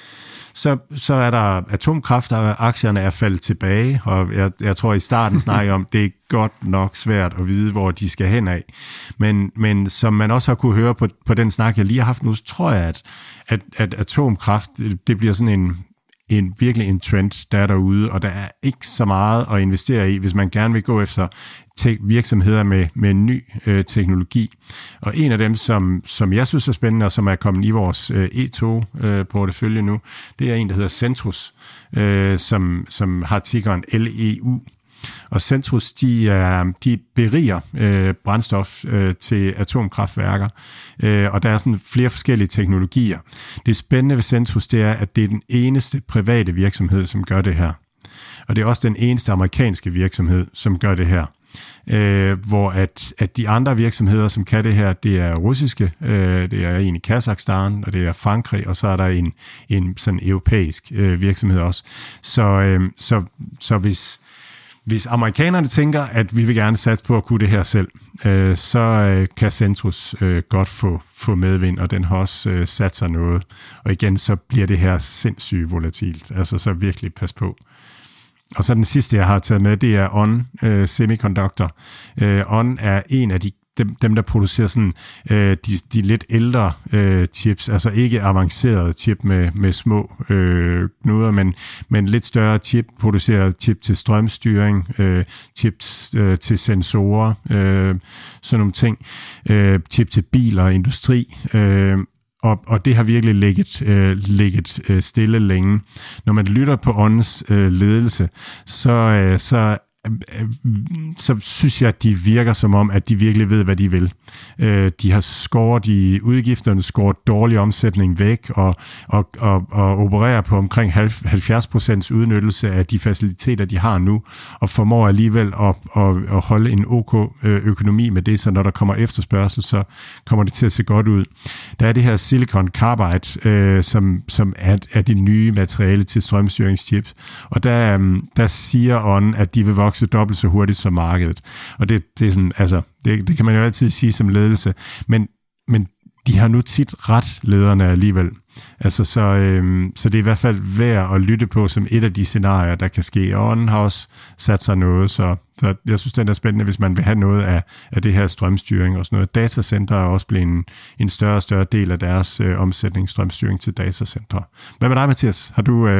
Så er der atomkraft, og aktierne er faldet tilbage, og jeg tror i starten snakker om, det er godt nok svært at vide, hvor de skal hen af. Men som man også har kunne høre på den snak, jeg lige har haft nu, så tror jeg, at atomkraft, det bliver sådan virkelig en trend, der er derude, og der er ikke så meget at investere i, hvis man gerne vil gå efter virksomheder med en ny teknologi. Og en af dem, som jeg synes er spændende, og som er kommet i vores E2-portefølje nu, det er en, der hedder Centrus, som har tikkeren LEU. Og Centrus, de beriger brændstof til atomkraftværker, og der er sådan flere forskellige teknologier. Det spændende ved Centrus, det er, at det er den eneste private virksomhed, som gør det her. Og det er også den eneste amerikanske virksomhed, som gør det her. Hvor at de andre virksomheder, som kan det her, det er russiske, det er en i Kazakhstan, og det er Frankrig, og så er der en sådan europæisk virksomhed også. Så hvis amerikanerne tænker, at vi vil gerne satse på at kunne det her selv, så kan Centrus godt få medvind, og den har også sat sig noget. Og igen, så bliver det her sindssygt volatilt. Altså, så virkelig pas på. Og så den sidste, jeg har taget med, det er ON Semiconductor. ON er en af dem, der producerer sådan de lidt ældre chips, altså ikke avancerede chip med små knuder, men lidt større chip, producerer chip til strømstyring, chips til sensorer, sådan nogle ting, chip til biler og industri, og det har virkelig ligget stille længe. Når man lytter på ONs ledelse, så synes jeg, at de virker som om, at de virkelig ved, hvad de vil. De har skåret i udgifterne, skåret dårlig omsætning væk, og opererer på omkring 70% udnyttelse af de faciliteter, de har nu, og formår alligevel at holde en OK økonomi med det, så når der kommer efterspørgsel, så kommer det til at se godt ud. Der er det her silicon carbide, som er de nye materiale til strømstyringschips, og der siger ON, at de vil vokse dobbelt så hurtigt som markedet. Og det er sådan, altså, det kan man jo altid sige som ledelse, men de har nu tit ret, lederne alligevel. Altså, så det er i hvert fald værd at lytte på som et af de scenarier, der kan ske. Og ON har også sat sig noget, så jeg synes, det er spændende, hvis man vil have noget af det her strømstyring og sådan noget. Datacenter er også blevet en større og større del af deres omsætning, strømstyring til datacenter. Hvad med dig, Mathias? Har du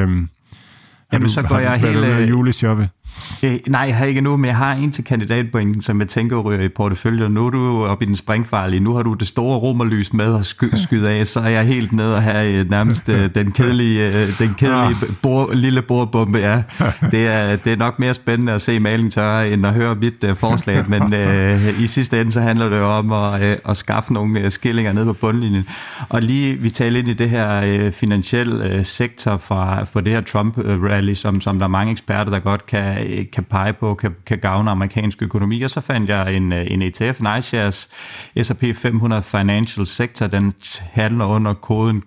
juleshoppe? Nej, jeg har ikke nu, men jeg har en til kandidatpointen, som jeg tænker ryger i porteføljen. Nu er du oppe i den springfarlige. Nu har du det store romerlys med at skyde af, så er jeg helt nede og have nærmest den kedelige lille bordbombe. Ja. Det er nok mere spændende at se maling tørre, end at høre mit forslag, men i sidste ende så handler det jo om at skaffe nogle skillinger ned på bundlinjen. Og lige vi taler ind i det her finansielle sektor for det her Trump-rally, som der er mange eksperter, der godt kan pege på, kan gavne amerikansk økonomi, og så fandt jeg en ETF, en iShares S&P 500 Financial Sector, den handler under koden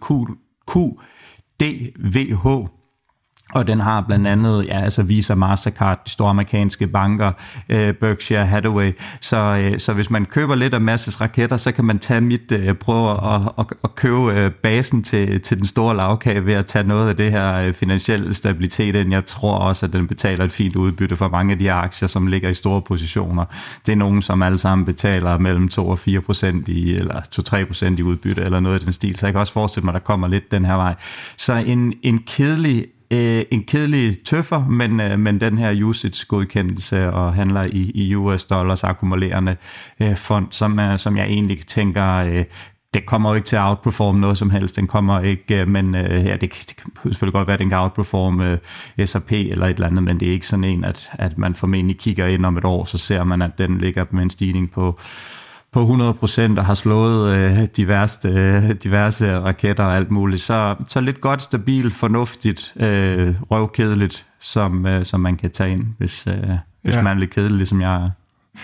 QDVH, og den har blandt andet Visa, Mastercard, de store amerikanske banker, Berkshire Hathaway. Så hvis man køber lidt af Masses raketter, så kan man prøve at købe basen til den store lavkage ved at tage noget af det her finansielle stabilitet ind. Jeg tror også, at den betaler et fint udbytte for mange af de aktier, som ligger i store positioner. Det er nogen, som alle sammen betaler mellem 2 og 4% eller 2-3% i udbytte eller noget af den stil. Så jeg kan også forestille mig, at der kommer lidt den her vej. Så en kedelig tøffer, men den her usage-godkendelse og handler i US dollars akkumulerende fond, som jeg egentlig tænker, det kommer jo ikke til at outperforme noget som helst. Den kommer ikke, men det kan selvfølgelig godt være, at den kan outperforme S&P eller et eller andet, men det er ikke sådan en, at man formentlig kigger ind om et år, så ser man, at den ligger med en stigning på på 100% og har slået diverse raketter og alt muligt. Så lidt godt, stabilt, fornuftigt, røvkedeligt, som man kan tage ind, hvis man er lidt kedelig, ligesom jeg er.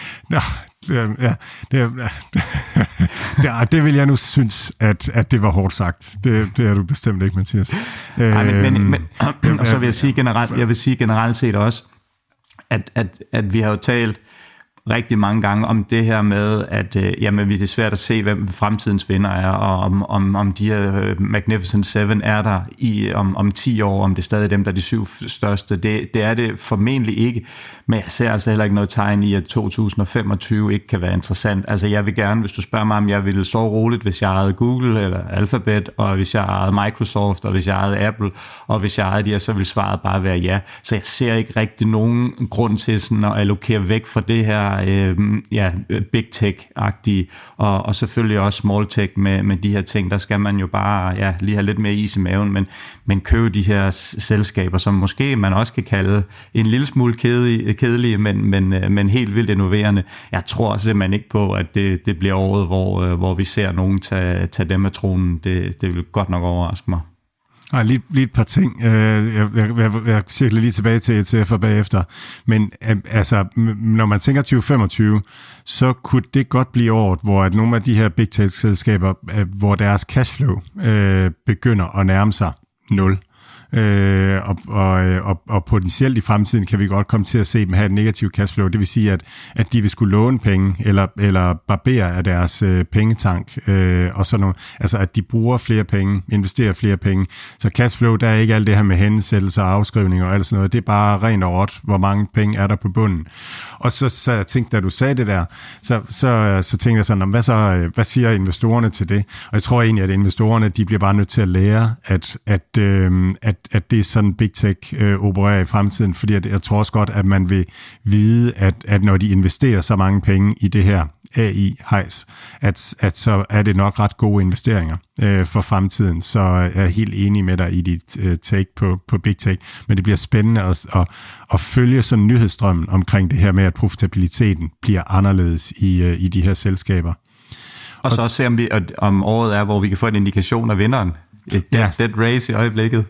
Det vil jeg nu synes, at det var hårdt sagt. Det er du bestemt ikke, Mathias. Og så vil jeg sige generelt set også, at vi har jo talt rigtig mange gange om det her med, at det er svært at se, hvem fremtidens vinder er, og om de her Magnificent Seven er der om 10 år, om det er stadig dem, der er de 7 største. Det er det formentlig ikke, men jeg ser altså heller ikke noget tegn i, at 2025 ikke kan være interessant. Altså jeg vil gerne, hvis du spørger mig, om jeg ville sove roligt, hvis jeg ejede Google eller Alphabet, og hvis jeg ejede Microsoft, og hvis jeg ejede Apple, og hvis jeg ejede de her, så ville svaret bare være ja. Så jeg ser ikke rigtig nogen grund til sådan at allokere væk fra det her big tech-agtige, og selvfølgelig også small tech med de her ting. Der skal man jo bare lige have lidt mere is i maven, men købe de her selskaber, som måske man også kan kalde en lille smule kedelige, men helt vildt innoverende. Jeg tror simpelthen ikke på, at det bliver året, hvor vi ser nogen tage dem af tronen. Det vil godt nok overraske mig. Lige et par ting. Jeg cirkler lige tilbage til ETF og bagefter. Men altså, når man tænker 2025, så kunne det godt blive året, hvor at nogle af de her big tech-selskaber, hvor deres cashflow begynder at nærme sig 0. Og potentielt i fremtiden kan vi godt komme til at se dem have et negativt cashflow. Det vil sige, at de vil skulle låne penge eller barbere af deres pengetank og sådan noget. Altså at de bruger flere penge, investerer flere penge. Så cashflow, der er ikke alt det her med hensættelser og afskrivninger og alt sådan noget. Det er bare rent og råt, hvor mange penge er der på bunden. Og så jeg tænkte, da du sagde det der, så tænkte jeg sådan, hvad siger investorerne til det? Og jeg tror egentlig, at investorerne, de bliver bare nødt til at lære, at det er sådan Big Tech opererer i fremtiden, fordi jeg tror også godt, at man vil vide, at når de investerer så mange penge i det her AI-hejs, at så er det nok ret gode investeringer for fremtiden. Så jeg er helt enig med dig i dit take på Big Tech, men det bliver spændende at følge sådan nyhedsstrømmen omkring det her med, at profitabiliteten bliver anderledes i de her selskaber. Og så også se, om året er, hvor vi kan få en indikation af vinderen. Dead race i øjeblikket.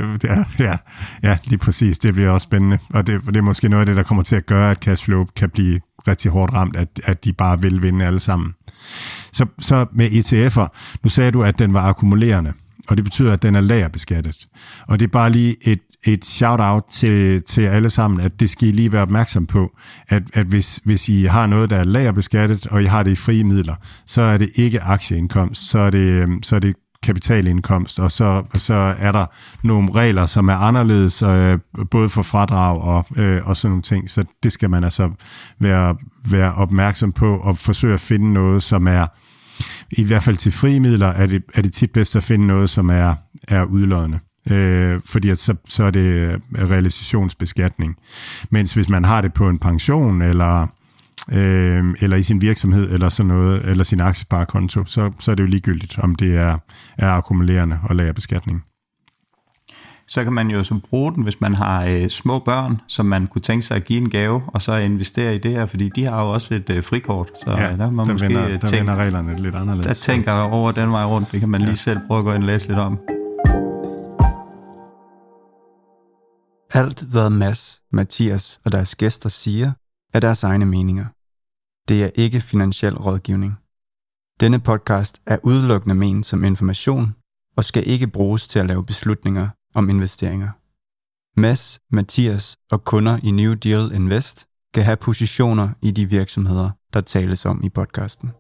Ja, lige præcis. Det bliver også spændende. Og det er måske noget af det, der kommer til at gøre, at cashflow kan blive rigtig hårdt ramt, at de bare vil vinde alle sammen. Så med ETF'er, nu sagde du, at den var akkumulerende, og det betyder, at den er lagerbeskattet. Og det er bare lige et shout-out til alle sammen, at det skal I lige være opmærksom på, at hvis I har noget, der er lagerbeskattet, og I har det i frie midler, så er det ikke aktieindkomst, så er det kapitalindkomst, og så er der nogle regler, som er anderledes, både for fradrag og sådan nogle ting, så det skal man altså være opmærksom på, og forsøge at finde noget, som er, i hvert fald til frie midler, er det tit bedst at finde noget, som er udlodende. Fordi at så er det realisationsbeskatning. Mens hvis man har det på en pension, eller i sin virksomhed, eller sådan noget, eller sin aktiesparekonto, så er det jo ligegyldigt, om det er akkumulerende og lagerbeskatning. Så kan man jo så bruge den, hvis man har små børn, som man kunne tænke sig at give en gave, og så investere i det her, fordi de har jo også et frikort. Så ja, der vender reglerne lidt anderledes. Der tænker jeg over den vej rundt. Det kan man lige selv prøve at gå ind og læse lidt om. Alt, hvad Mads, Mathias og deres gæster siger, er deres egne meninger. Det er ikke finansiel rådgivning. Denne podcast er udelukkende ment som information og skal ikke bruges til at lave beslutninger om investeringer. Mads, Mathias og kunder i New Deal Invest kan have positioner i de virksomheder, der tales om i podcasten.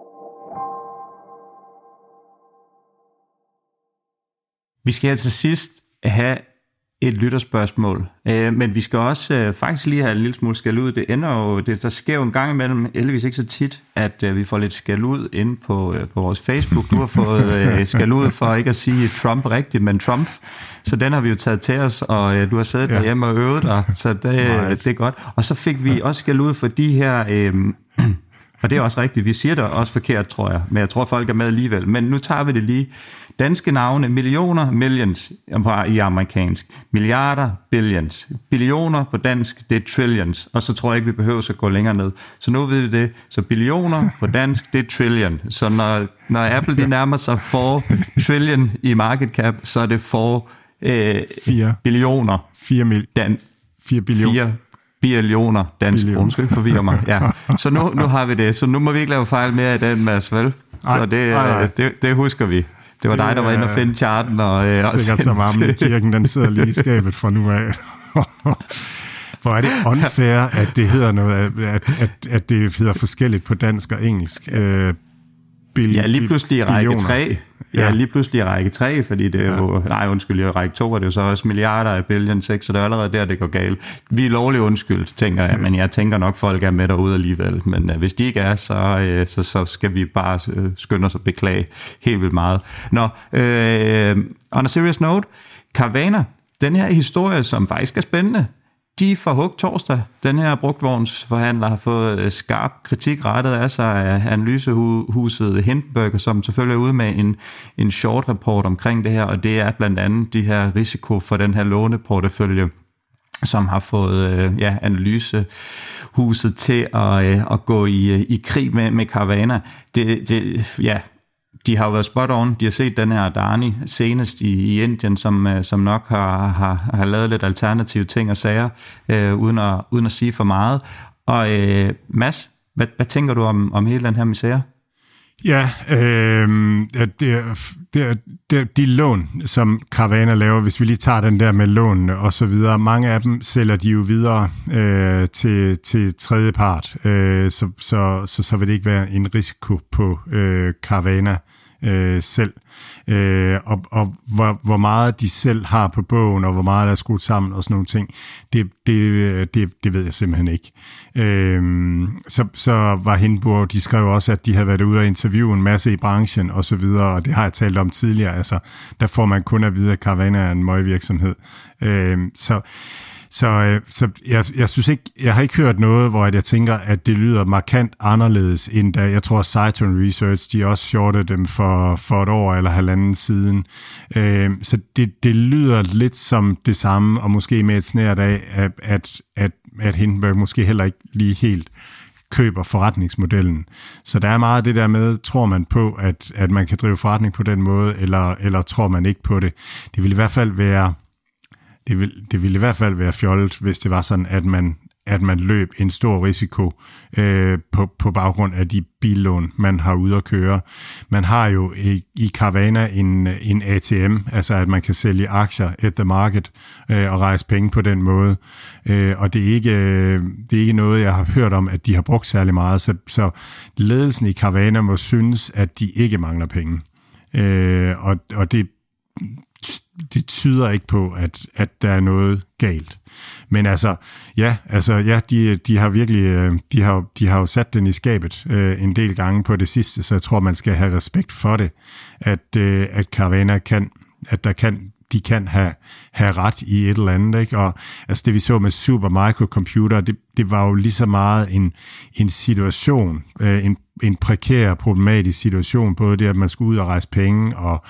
Vi skal til sidst have et lytterspørgsmål, men vi skal også faktisk lige have en lille smule skæld ud. Der sker jo en gang imellem, heldigvis ikke så tit, at vi får lidt skæld ud inde på vores Facebook. Du har fået skæld ud for ikke at sige Trump rigtigt, men Trump. Så den har vi jo taget til os, og du har siddet derhjemme og øvet dig, så det er godt. Og så fik vi også skæld ud for de her Og det er også rigtigt. Vi siger det også forkert, tror jeg. Men jeg tror, folk er med alligevel. Men nu tager vi det lige. Danske navne, millioner, millions i amerikansk. Milliarder, billions. Billioner på dansk, det er trillions. Og så tror jeg ikke, vi behøver at gå længere ned. Så nu ved vi det. Så billioner på dansk, det er trillion. Så når Apple de nærmer sig 4 trillion i market cap, så er det 4 billioner. 4 billioner. 4 billioner dansk. Undskyld, forvirrer mig. Ja. Så nu har vi det. Så nu må vi ikke lave fejl mere i den, Mads, vel? Så det husker vi. Det var dig, der var inde og finde charten. Sikkert som varmen i kirken, den sidder lige i skabet fra nu af. Hvor er det unfair, at det hedder noget, at det hedder forskelligt på dansk og engelsk. Lige pludselig i række 3. Ja, lige pludselig i række 3, fordi det er jo... Nej, undskyld, i række 2 er det jo så også milliarder af billion 6, så det er allerede der, det går galt. Vi er lovligt undskyldt, tænker jeg, men jeg tænker nok, folk er med derude alligevel. Men hvis de ikke er, så skal vi bare skynde os at beklage helt vildt meget. On a serious note, Carvana, den her historie, som faktisk er spændende, de får hugt torsdag. Den her brugtvognsforhandler har fået skarp kritik rettet af sig af analysehuset Hindenburg, som selvfølgelig er ude med en short rapport omkring det her, og det er blandt andet de her risiko for den her låneportefølje, som har fået analysehuset til at gå i krig med Carvana. De har jo været spot on. De har set den her Adani senest i Indien, som nok har lavet lidt alternative ting og sager, uden at sige for meget. Og Mads, hvad tænker du om hele den her misære? Ja, de lån, som Carvana laver, hvis vi lige tager den der med lånene og så videre, mange af dem sælger de jo videre til tredje part, så vil det ikke være en risiko på Carvana selv. Og hvor meget de selv har på bogen, og hvor meget der er skudt sammen og sådan nogle ting, det ved jeg simpelthen ikke. Så var Hindenburg, de skrev også, at de havde været ude og interviewe en masse i branchen og så videre, og det har jeg talt om tidligere. Altså, der får man kun at vide, at Carvana er en møgvirksomhed. Så jeg synes ikke, jeg har ikke hørt noget, hvor jeg tænker, at det lyder markant anderledes end da, jeg tror Cyton Research, de også shortede dem for et år eller halvanden siden. Så det lyder lidt som det samme, og måske med et snært af, at Hindenburg måske heller ikke lige helt køber forretningsmodellen. Så der er meget det der med, tror man på, at man kan drive forretning på den måde, eller tror man ikke på det. Det vil i hvert fald være fjollet, hvis det var sådan, at man løb en stor risiko på baggrund af de billån, man har ude at køre. Man har jo i Carvana en ATM, altså at man kan sælge aktier at the market og rejse penge på den måde. Og det er ikke noget, jeg har hørt om, at de har brugt særlig meget. Så ledelsen i Carvana må synes, at de ikke mangler penge. Og det tyder ikke på, at der er noget galt. Men de har virkelig, de har jo sat den i skabet en del gange på det sidste, så jeg tror, man skal have respekt for det, at Carvana de kan have ret i et eller andet, ikke? Og altså det vi så med Supermicrocomputer, det var jo lige så meget en situation, en prekær, problematisk situation, både det, at man skulle ud og rejse penge, og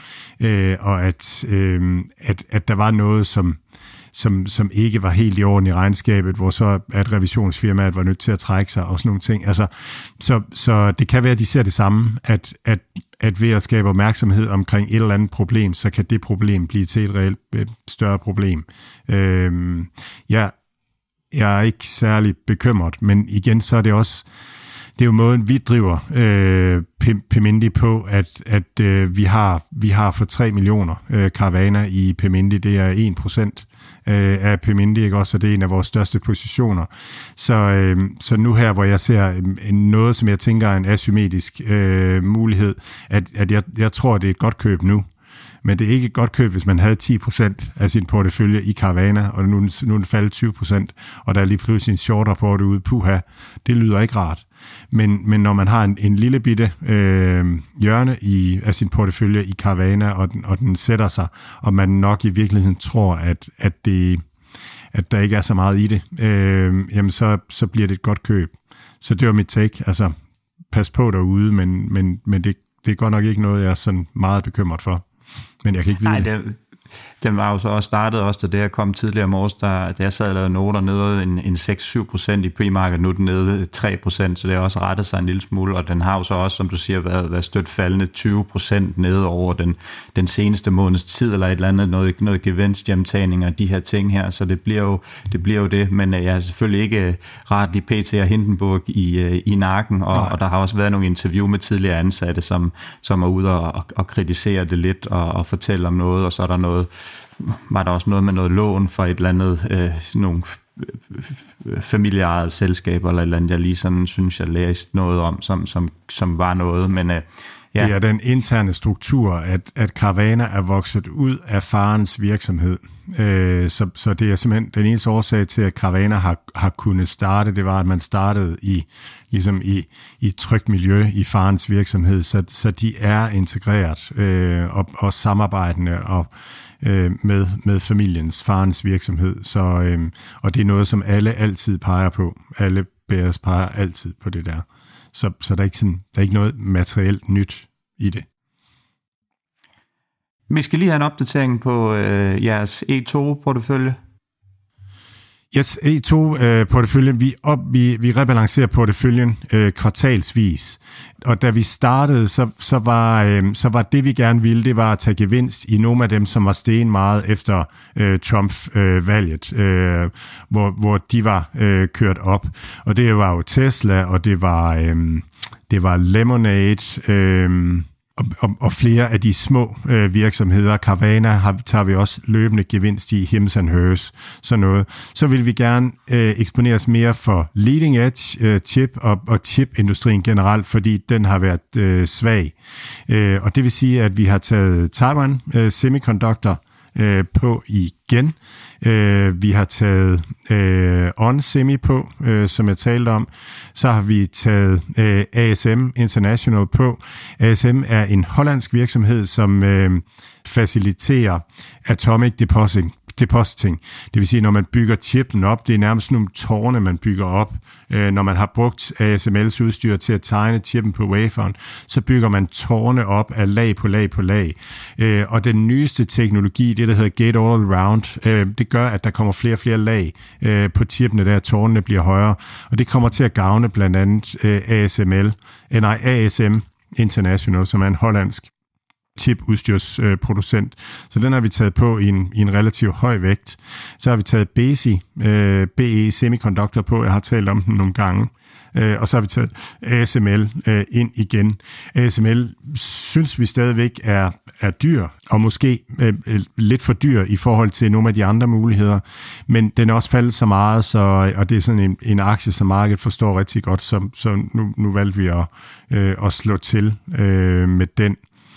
at der var noget, som ikke var helt i orden i regnskabet, hvor så at revisionsfirmaet var nødt til at trække sig og sådan nogle ting. Altså, så det kan være, at de ser det samme, at ved at skabe opmærksomhed omkring et eller andet problem, så kan det problem blive til et reelt større problem. Jeg er ikke særlig bekymret, men igen, så er det også, det er jo måden, vi driver Pemindi på, at vi har for 3 millioner Carvana i Pemindi, det er 1% af Pemindi, ikke også, og det er en af vores største positioner. Så nu her, hvor jeg ser noget, som jeg tænker er en asymmetrisk mulighed, at jeg tror, det er et godt køb nu. Men det er ikke et godt køb, hvis man havde 10% af sin portefølje i Carvana, og nu er den faldet 20%, og der er lige pludselig en short rapport ude, puha, det lyder ikke rart. Men når man har en lille bitte hjørne af sin portefølje i Carvana, og den sætter sig, og man nok i virkeligheden tror, at der ikke er så meget i det, jamen så bliver det et godt køb. Så det var mit take. Altså, pas på derude, men det er godt nok ikke noget, jeg er sådan meget bekymret for. Men jeg kan ikke vide det. Den var jo så også startet også, da det kom tidligere om års, da jeg sad og lavede noter nede en 6-7% i pre-market, nu er den nede 3%, så det har også rettet sig en lille smule, og den har jo så også, som du siger, været stødt faldende 20% nede over den seneste måneds tid, eller et eller andet, noget gevinsthjemtagning og de her ting her, så det bliver jo det, men jeg er selvfølgelig ikke ret lige pt. Og Hindenburg i nakken, og der har også været nogle interview med tidligere ansatte, som er ude og kritisere det lidt, og fortælle om noget, og så er der var der også noget med noget lån for et eller andet, nogle familieejede selskaber, eller et eller andet, jeg lige sådan synes, jeg læste noget om, som var noget, men ja. Det er den interne struktur, at Carvana er vokset ud af farens virksomhed. Så det er simpelthen den eneste årsag til, at Carvana har kunnet starte, det var, at man startede i trygt miljø i farens virksomhed, så de er integreret og samarbejdende og med familiens, farens virksomhed. Så, og det er noget, som alle altid peger på. Alle bæres peger altid på det der. Så der er ikke noget materielt nyt i det. Vi skal lige have en opdatering på jeres E2-portefølje. Yes, E2-porteføljen, vi rebalancerer porteføljen kvartalsvis. Og da vi startede, så var det, vi gerne ville, det var at tage gevinst i nogle af dem, som var stegen meget efter Trump-valget, hvor de var kørt op. Og det var jo Tesla, og det var Lemonade, og flere af de små virksomheder. Carvana tager vi også løbende gevinst i, Hims & Hers, sådan noget. Så vil vi gerne eksponeres mere for leading edge chip og chipindustrien generelt, fordi den har været svag. Og det vil sige, at vi har taget Taiwan Semiconductor på igen. Vi har taget OnSemi på, som jeg talte om. Så har vi taget ASM International på. ASM er en hollandsk virksomhed, som faciliterer atomic depositing. Det vil sige, når man bygger chippen op, det er nærmest nogle tårne, man bygger op. Når man har brugt ASML's udstyr til at tegne chippen på waferen, så bygger man tårne op af lag på lag på lag. Og den nyeste teknologi, det der hedder Gate-All-Around, det gør, at der kommer flere og flere lag på chippene, der tårnene bliver højere. Og det kommer til at gavne blandt andet ASM International, som er en hollandsk chipudstyrsproducent. Så den har vi taget på i en relativt høj vægt. Så har vi taget BE Semiconductor på, jeg har talt om den nogle gange. Og så har vi taget ASML ind igen. ASML synes vi stadigvæk er dyr, og måske lidt for dyr i forhold til nogle af de andre muligheder, men den er også faldet så meget, og det er sådan en aktie, som markedet forstår rigtig godt, så nu valgte vi at slå til med den.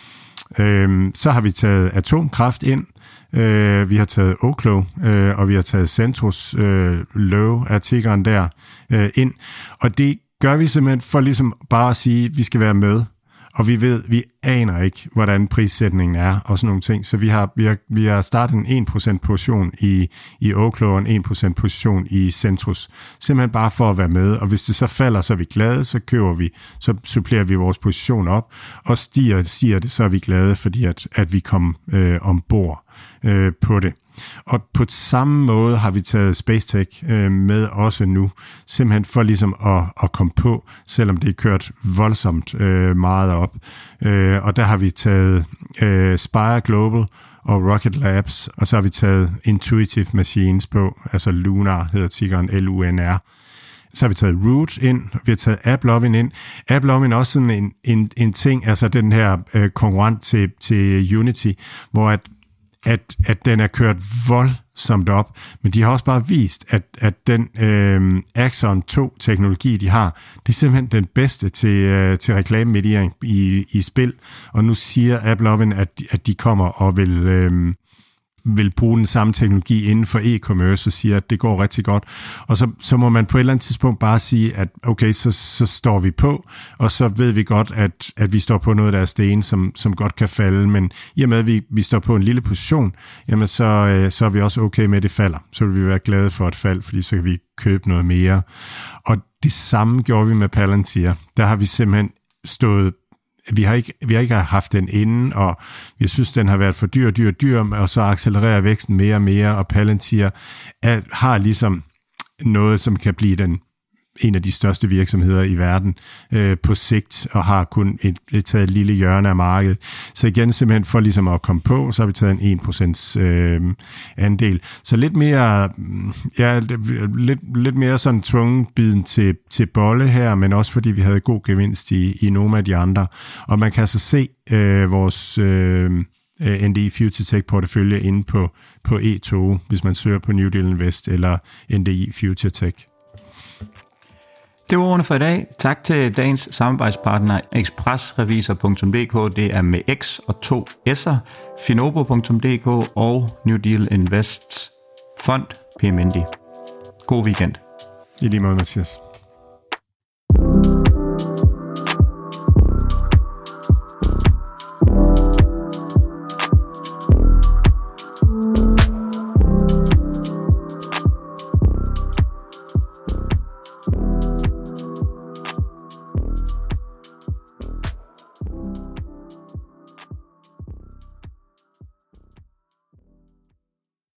Så har vi taget atomkraft ind, vi har taget Oklo, og vi har taget Centrus Low-artiklen der ind, og det gør vi simpelthen for ligesom bare at sige, at vi skal være med, og vi aner ikke, hvordan prissætningen er, og sådan nogle ting, så vi har startet en 1% position i Oklo, og en 1% position i Centrus, simpelthen bare for at være med, og hvis det så falder, så er vi glade, så køber vi, så supplerer vi vores position op, og stiger det, så er vi glade, fordi at vi kom ombord på det. Og på samme måde har vi taget SpaceTech med også nu, simpelthen for ligesom at komme på, selvom det er kørt voldsomt meget op. Og der har vi taget Spire Global og Rocket Labs, og så har vi taget Intuitive Machines på, altså Lunar hedder tikkeren LUNR. Så har vi taget Root ind, vi har taget AppLovin ind. AppLovin er også sådan en ting, altså den her konkurrent til Unity, hvor at den er kørt voldsomt op, men de har også bare vist, at den Axon 2-teknologi, de har, det er simpelthen den bedste til reklamemediering i spil, og nu siger AppLovin, at de kommer og vil bruge den samme teknologi inden for e-commerce og siger, at det går rigtig godt. Og så må man på et eller andet tidspunkt bare sige, at okay, så står vi på, og så ved vi godt, at vi står på noget, der er sten, som godt kan falde, men i og med, at vi står på en lille position, jamen så er vi også okay med, at det falder. Så vil vi være glade for et fald, fordi så kan vi købe noget mere. Og Det samme gjorde vi med Palantir. Der har vi simpelthen stået, vi har ikke haft den inden, og vi synes, den har været for dyr, og så accelererer væksten mere og mere, og Palantir har ligesom noget, som kan blive en af de største virksomheder i verden på sigt, og har kun taget et lille hjørne af markedet. Så igen, simpelthen for ligesom at komme på, så har vi taget en 1% andel. Så lidt mere, lidt mere sådan tvungen biden til bolle her, men også fordi vi havde god gevinst i nogle af de andre. Og man kan så se vores NDI Future Tech portefølje inde på E2, hvis man søger på New Deal Invest eller NDI Future Tech. Det var ordene for i dag. Tak til dagens samarbejdspartner expressrevisor.dk, det er med X og 2 S'er, finobo.dk og New Deal Invest fond PMND. God weekend. I lige måde, Mathias.